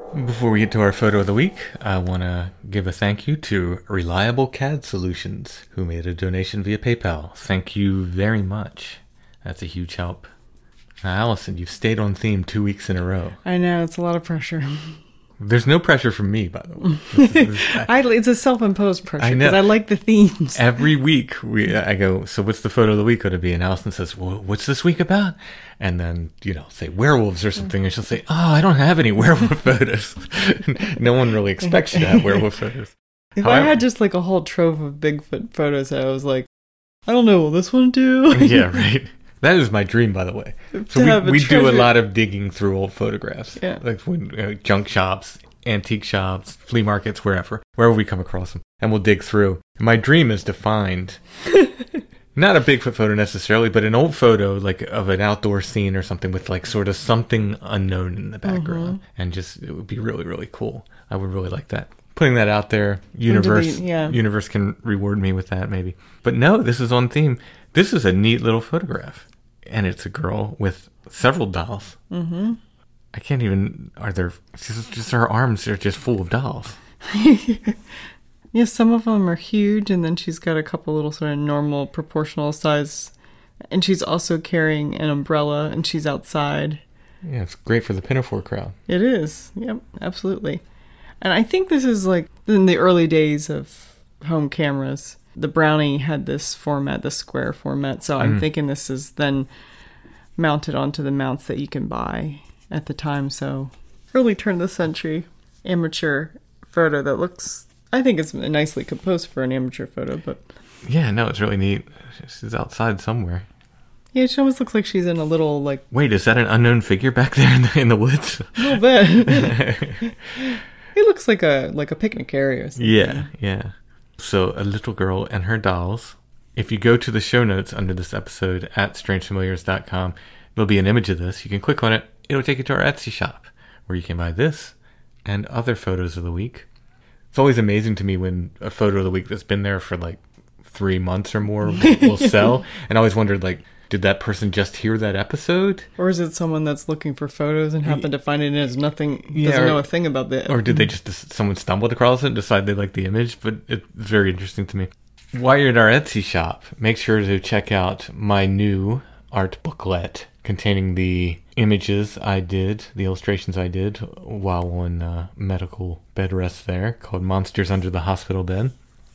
Before we get to our photo of the week, I want to give a thank you to Reliable CAD Solutions, who made a donation via PayPal. Thank you very much. That's a huge help. Now, Allison, you've stayed on theme 2 weeks in a row. I know, it's a lot of pressure. There's no pressure from me, by the way. It's a self-imposed pressure I know. because I like the themes. Every week, I go, so what's the photo of the week going to be? And Allison says, well, what's this week about? And then, say werewolves or something. And she'll say, oh, I don't have any werewolf photos. No one really expects you to have werewolf photos. If I had just like a whole trove of Bigfoot photos, I was like, I don't know, will this one do? Yeah, right. That is my dream, by the way. So we do a lot of digging through old photographs. Yeah. Like when, junk shops, antique shops, flea markets, wherever we come across them. And we'll dig through. And my dream is to find, not a Bigfoot photo necessarily, but an old photo like of an outdoor scene or something with like sort of something unknown in the background. And just, it would be really, really cool. I would really like that. Putting that out there, universe can reward me with that maybe. But no, this is on theme. This is a neat little photograph. And it's a girl with several dolls. Mm-hmm. I can't even, just her arms are just full of dolls. Yeah, some of them are huge, and then she's got a couple little sort of normal proportional size. And she's also carrying an umbrella, and she's outside. Yeah, it's great for the Pinafore crowd. It is. Yep, absolutely. And I think this is like in the early days of home cameras. The Brownie had this format, the square format. So I'm thinking this is then mounted onto the mounts that you can buy at the time. So early turn of the century amateur photo that looks, I think it's nicely composed for an amateur photo. But yeah, no, it's really neat. She's outside somewhere. Yeah, she almost looks like she's in a little like... Wait, is that an unknown figure back there in the woods? A little bit. It looks like a picnic area or something. Yeah. So, a little girl and her dolls. If you go to the show notes under this episode at strangefamiliars.com, there'll be an image of this. You can click on it. It'll take you to our Etsy shop, where you can buy this and other photos of the week. It's always amazing to me when a photo of the week that's been there for like 3 months or more will sell. And I always wondered, like, did that person just hear that episode? Or is it someone that's looking for photos and happened to find it and has nothing, doesn't know a thing about that? Or did they someone stumbled across it and decide they like the image? But it's very interesting to me. While you're at our Etsy shop, make sure to check out my new art booklet containing the images I did, the illustrations I did while on medical bed rest there, called Monsters Under the Hospital Bed.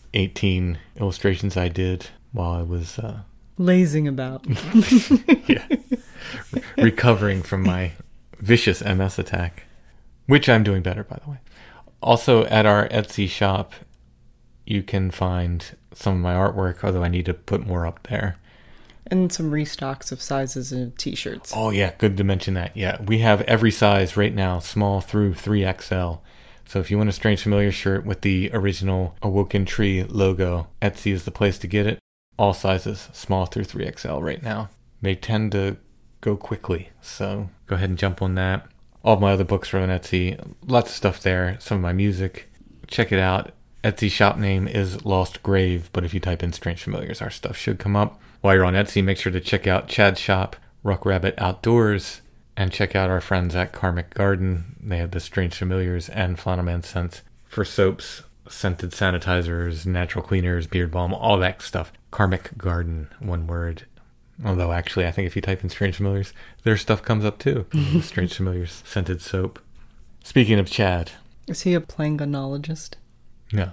18 illustrations I did while I was... lazing about. Yeah. Recovering from my vicious MS attack, which I'm doing better, by the way. Also, at our Etsy shop, you can find some of my artwork, although I need to put more up there. And some restocks of sizes of t-shirts. Oh, yeah, good to mention that. Yeah, we have every size right now, small through 3XL. So if you want a Strange Familiar shirt with the original Awoken Tree logo, Etsy is the place to get it. All sizes, small through 3XL right now. They tend to go quickly, so go ahead and jump on that. All of my other books are on Etsy. Lots of stuff there. Some of my music. Check it out. Etsy shop name is Lost Grave, but if you type in Strange Familiars, our stuff should come up. While you're on Etsy, make sure to check out Chad's shop, Ruck Rabbit Outdoors, and check out our friends at Karmic Garden. They have the Strange Familiars and Flannel Man scents for soaps, scented sanitizers, natural cleaners, beard balm, all that stuff. Karmic Garden, one word. Although actually, I think if you type in Strange Familiars, their stuff comes up too. Strange Familiars scented soap. Speaking of Chad. Is he a plangonologist? No.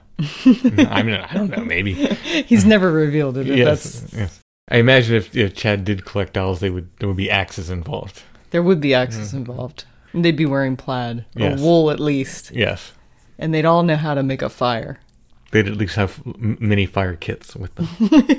I mean, I don't know, maybe. He's never revealed it. Yes. I imagine if Chad did collect dolls, there would be axes involved. There would be axes involved. And they'd be wearing plaid. Or wool at least. Yes. And they'd all know how to make a fire. They'd at least have mini fire kits with them.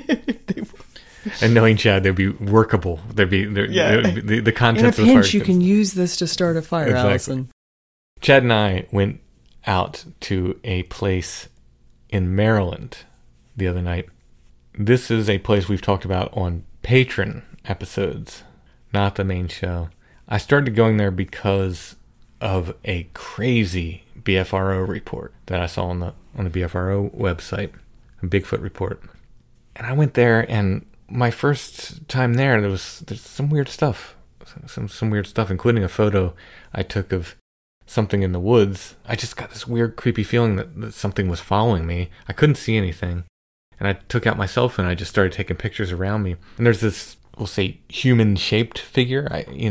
And knowing Chad, they'd be workable. There'd be the contents of the fire. In a pinch, you can use this to start a fire, exactly. Allison. Chad and I went out to a place in Maryland the other night. This is a place we've talked about on Patreon episodes, not the main show. I started going there because of a crazy BFRO report that I saw on the BFRO website, a Bigfoot report. And I went there, and my first time there's some weird stuff. Some weird stuff, including a photo I took of something in the woods, I just got this weird, creepy feeling that something was following me. I couldn't see anything. And I took out my cell phone and I just started taking pictures around me. And there's this, we'll say, human-shaped figure,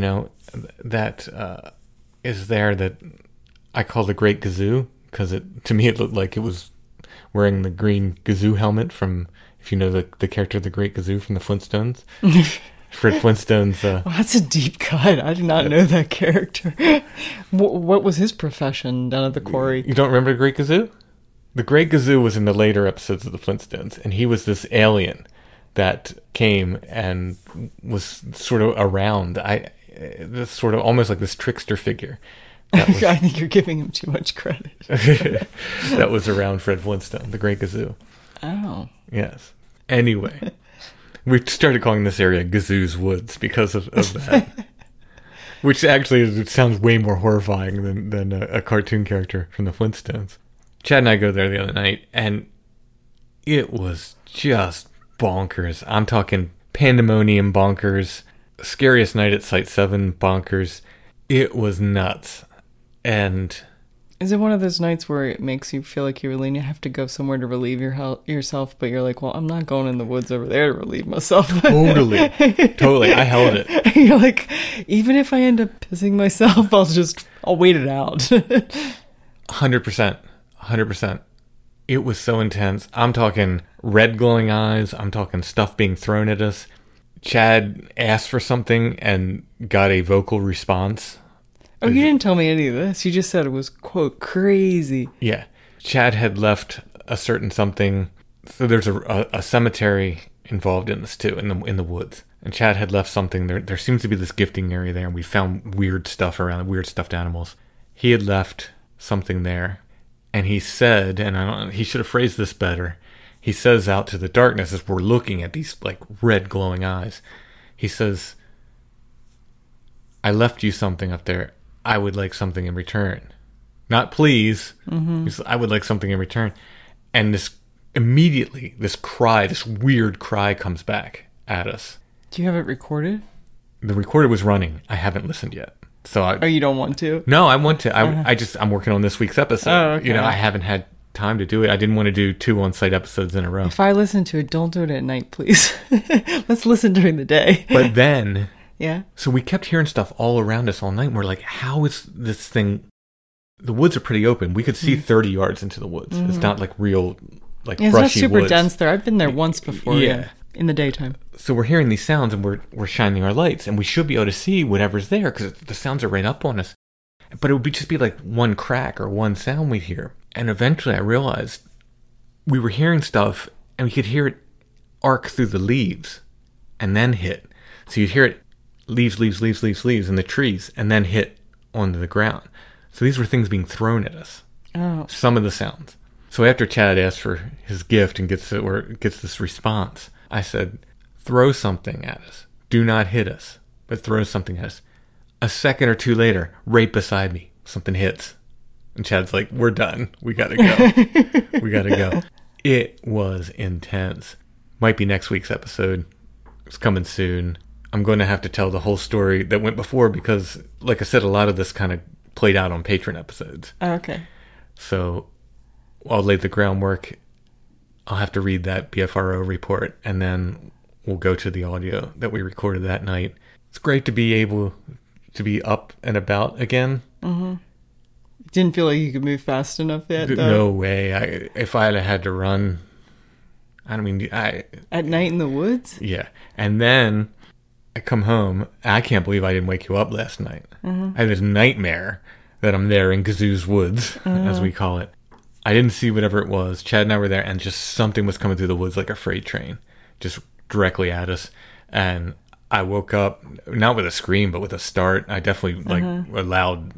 that is there that I call the Great Gazoo, because to me it looked like it was wearing the green Gazoo helmet from, if you know the character the Great Gazoo from the Flintstones. Fred Flintstone's... Well, that's a deep cut. I did not know that character. What was his profession down at the quarry? You don't remember the Great Gazoo? The Great Gazoo was in the later episodes of the Flintstones, and he was this alien that came and was sort of around. This sort of almost like this trickster figure. I think you're giving him too much credit. That was around Fred Flintstone, the Great Gazoo. Oh. Yes. Anyway, we started calling this area Gazoo's Woods because of that. Which actually it sounds way more horrifying than a cartoon character from the Flintstones. Chad and I go there the other night, and it was just bonkers. I'm talking pandemonium bonkers. Scariest night at Site 7 bonkers. It was nuts. And is it one of those nights where it makes you feel like you really have to go somewhere to relieve yourself, but you're like, well, I'm not going in the woods over there to relieve myself. Totally. I held it. You're like, even if I end up pissing myself, I'll wait it out. 100%. It was so intense. I'm talking red glowing eyes. I'm talking stuff being thrown at us. Chad asked for something and got a vocal response. Oh, you didn't tell me any of this. You just said it was, quote, crazy. Yeah. Chad had left a certain something. So there's a cemetery involved in this too, in the woods. And Chad had left something. There seems to be this gifting area there, and we found weird stuff around, weird stuffed animals. He had left something there, and he said, and he should have phrased this better. He says out to the darkness as we're looking at these like red glowing eyes. He says, I left you something up there. I would like something in return. Not please. Mm-hmm. He says, I would like something in return. And this weird cry comes back at us. Do you have it recorded? The recorder was running. I haven't listened yet. So you don't want to? No, I want to. I'm working on this week's episode. Oh, okay. I haven't had time to do it. I didn't want to do 2 on-site episodes in a row. If I listen to it, don't do it at night, please. Let's listen during the day. But then... Yeah. So we kept hearing stuff all around us all night. And we're like, how is this thing... The woods are pretty open. We could see 30 yards into the woods. Mm-hmm. It's not like real, like brushy woods. It's not super dense there. I've been there once before. Yeah. In the daytime. So we're hearing these sounds and we're shining our lights. And we should be able to see whatever's there because the sounds are right up on us. But it would just be like one crack or one sound we'd hear. And eventually I realized we were hearing stuff and we could hear it arc through the leaves and then hit. So you'd hear it leaves in the trees and then hit onto the ground. So these were things being thrown at us. Oh. Some of the sounds. So after Chad asks for his gift and gets this response, I said, throw something at us. Do not hit us, but throw something at us. A second or two later, right beside me, something hits. And Chad's like, we're done. We gotta go. It was intense. Might be next week's episode. It's coming soon. I'm going to have to tell the whole story that went before because, like I said, a lot of this kind of played out on Patreon episodes. Oh, okay. So I'll lay the groundwork. I'll have to read that BFRO report, and then we'll go to the audio that we recorded that night. It's great to be able to be up and about again. Mm-hmm. Didn't feel like you could move fast enough yet, though? No way. If I had to run... At night in the woods? Yeah. And then... I come home, and I can't believe I didn't wake you up last night. Mm-hmm. I had this nightmare that I'm there in Gazoo's Woods, as we call it. I didn't see whatever it was. Chad and I were there, and just something was coming through the woods like a freight train, just directly at us. And I woke up, not with a scream, but with a start. I definitely, a loud,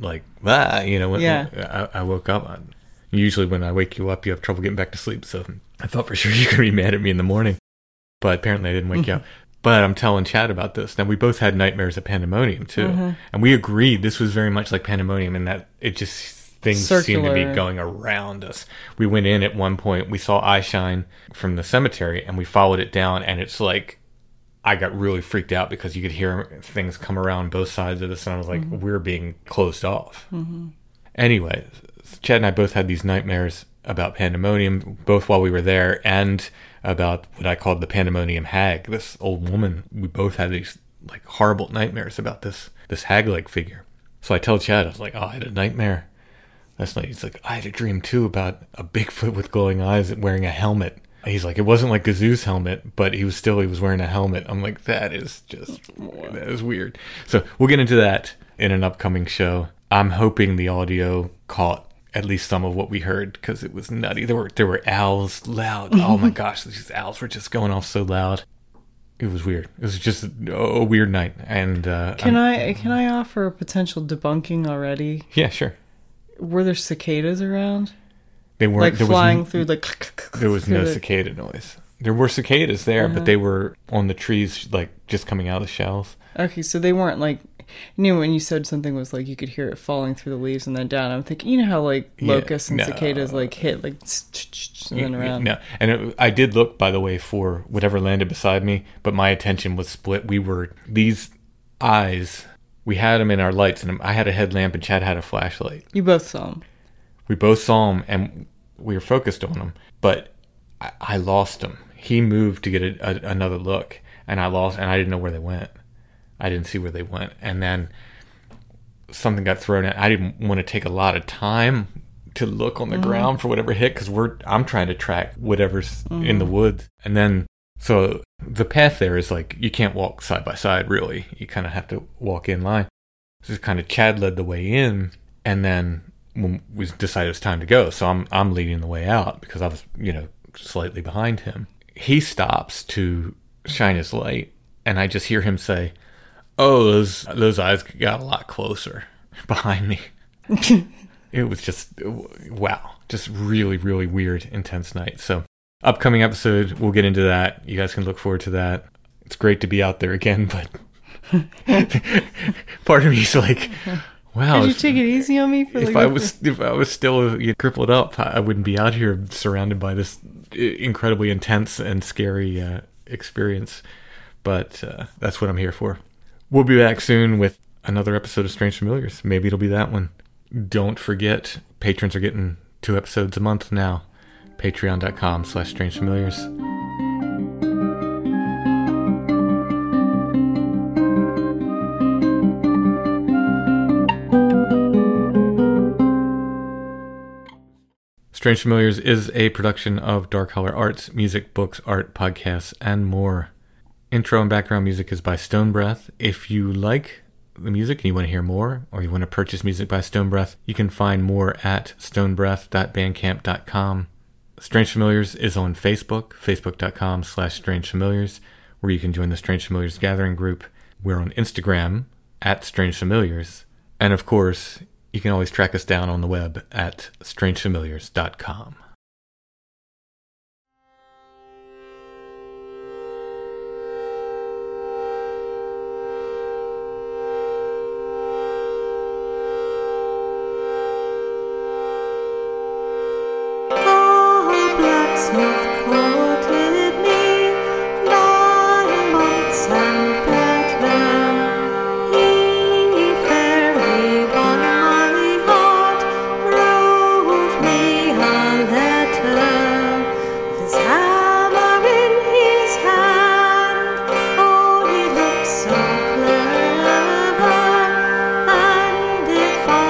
I woke up. Usually when I wake you up, you have trouble getting back to sleep, so I thought for sure you were going to be mad at me in the morning. But apparently I didn't wake you up. But I'm telling Chad about this. Now, we both had nightmares of Pandemonium, too. Mm-hmm. And we agreed this was very much like Pandemonium in that it just, things seemed to be going around us. We went in at one point, we saw Eyeshine from the cemetery, and we followed it down, and it's like, I got really freaked out because you could hear things come around both sides of us, and I was like, we're being closed off. Mm-hmm. Anyway, Chad and I both had these nightmares about Pandemonium, both while we were there, and about what I called the Pandemonium hag, this old woman. We both had these like horrible nightmares about this hag-like figure. So I tell Chad, I was like, oh, I had a nightmare last night. He's like, I had a dream too about a Bigfoot with glowing eyes wearing a helmet. He's like, it wasn't like Gazoo's helmet, but he was wearing a helmet. I'm like, that is weird. So we'll get into that in an upcoming show. I'm hoping the audio caught at least some of what we heard, because it was nutty. There were owls loud. Oh my gosh, these owls were just going off so loud. It was weird. It was just a weird night. And can I offer a potential debunking already? Yeah, sure. Were there cicadas around? They weren't like flying through the. There was no cicada noise. There were cicadas there, but they were on the trees, like just coming out of the shells. Okay, so they weren't like. When you said something was like you could hear it falling through the leaves and then down, I'm thinking, you know how like locusts and cicadas like hit like and then around. No, and I did look, by the way, for whatever landed beside me, but my attention was split. These eyes, we had them in our lights, and I had a headlamp and Chad had a flashlight. You both saw them. We both saw them, and we were focused on them, but I lost them. He moved to get another look, and I didn't know where they went. I didn't see where they went. And then something got thrown at. I didn't want to take a lot of time to look on the ground for whatever hit, because I'm trying to track whatever's in the woods. And then, so the path there is like, you can't walk side by side, really. You kind of have to walk in line. So it's kind of Chad led the way in, and then when we decided it was time to go, so I'm leading the way out because I was, slightly behind him. He stops to shine his light, and I just hear him say, "Oh, those eyes got a lot closer behind me." It was just, wow, just really, really weird, intense night. So upcoming episode, we'll get into that. You guys can look forward to that. It's great to be out there again, but part of me is like, wow. Could you take it easy on me? If I was still crippled up, I wouldn't be out here surrounded by this incredibly intense and scary experience. But that's what I'm here for. We'll be back soon with another episode of Strange Familiars. Maybe it'll be that one. Don't forget, patrons are getting 2 episodes a month now. Patreon.com/strangefamiliars. Strange Familiars is a production of Dark Holler Arts, music, books, art, podcasts, and more. Intro and background music is by Stone Breath. If you like the music and you want to hear more, or you want to purchase music by Stone Breath, you can find more at stonebreath.bandcamp.com. Strange Familiars is on Facebook, facebook.com/strangefamiliars, where you can join the Strange Familiars gathering group. We're on Instagram at Strange Familiars. And of course, you can always track us down on the web at strangefamiliars.com.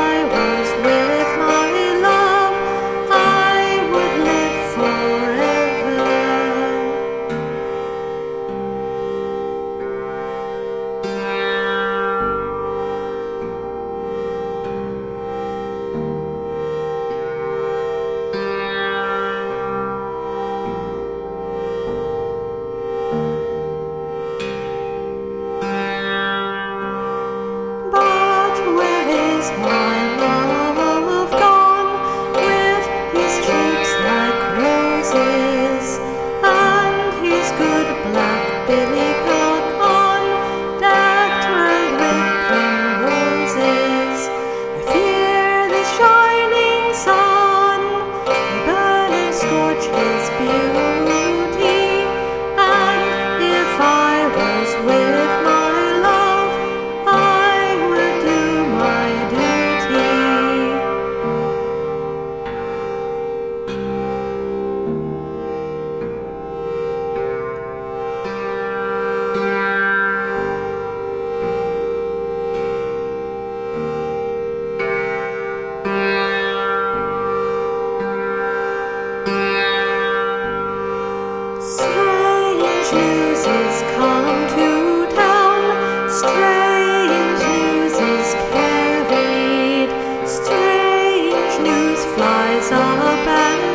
Forever. eyes all bad.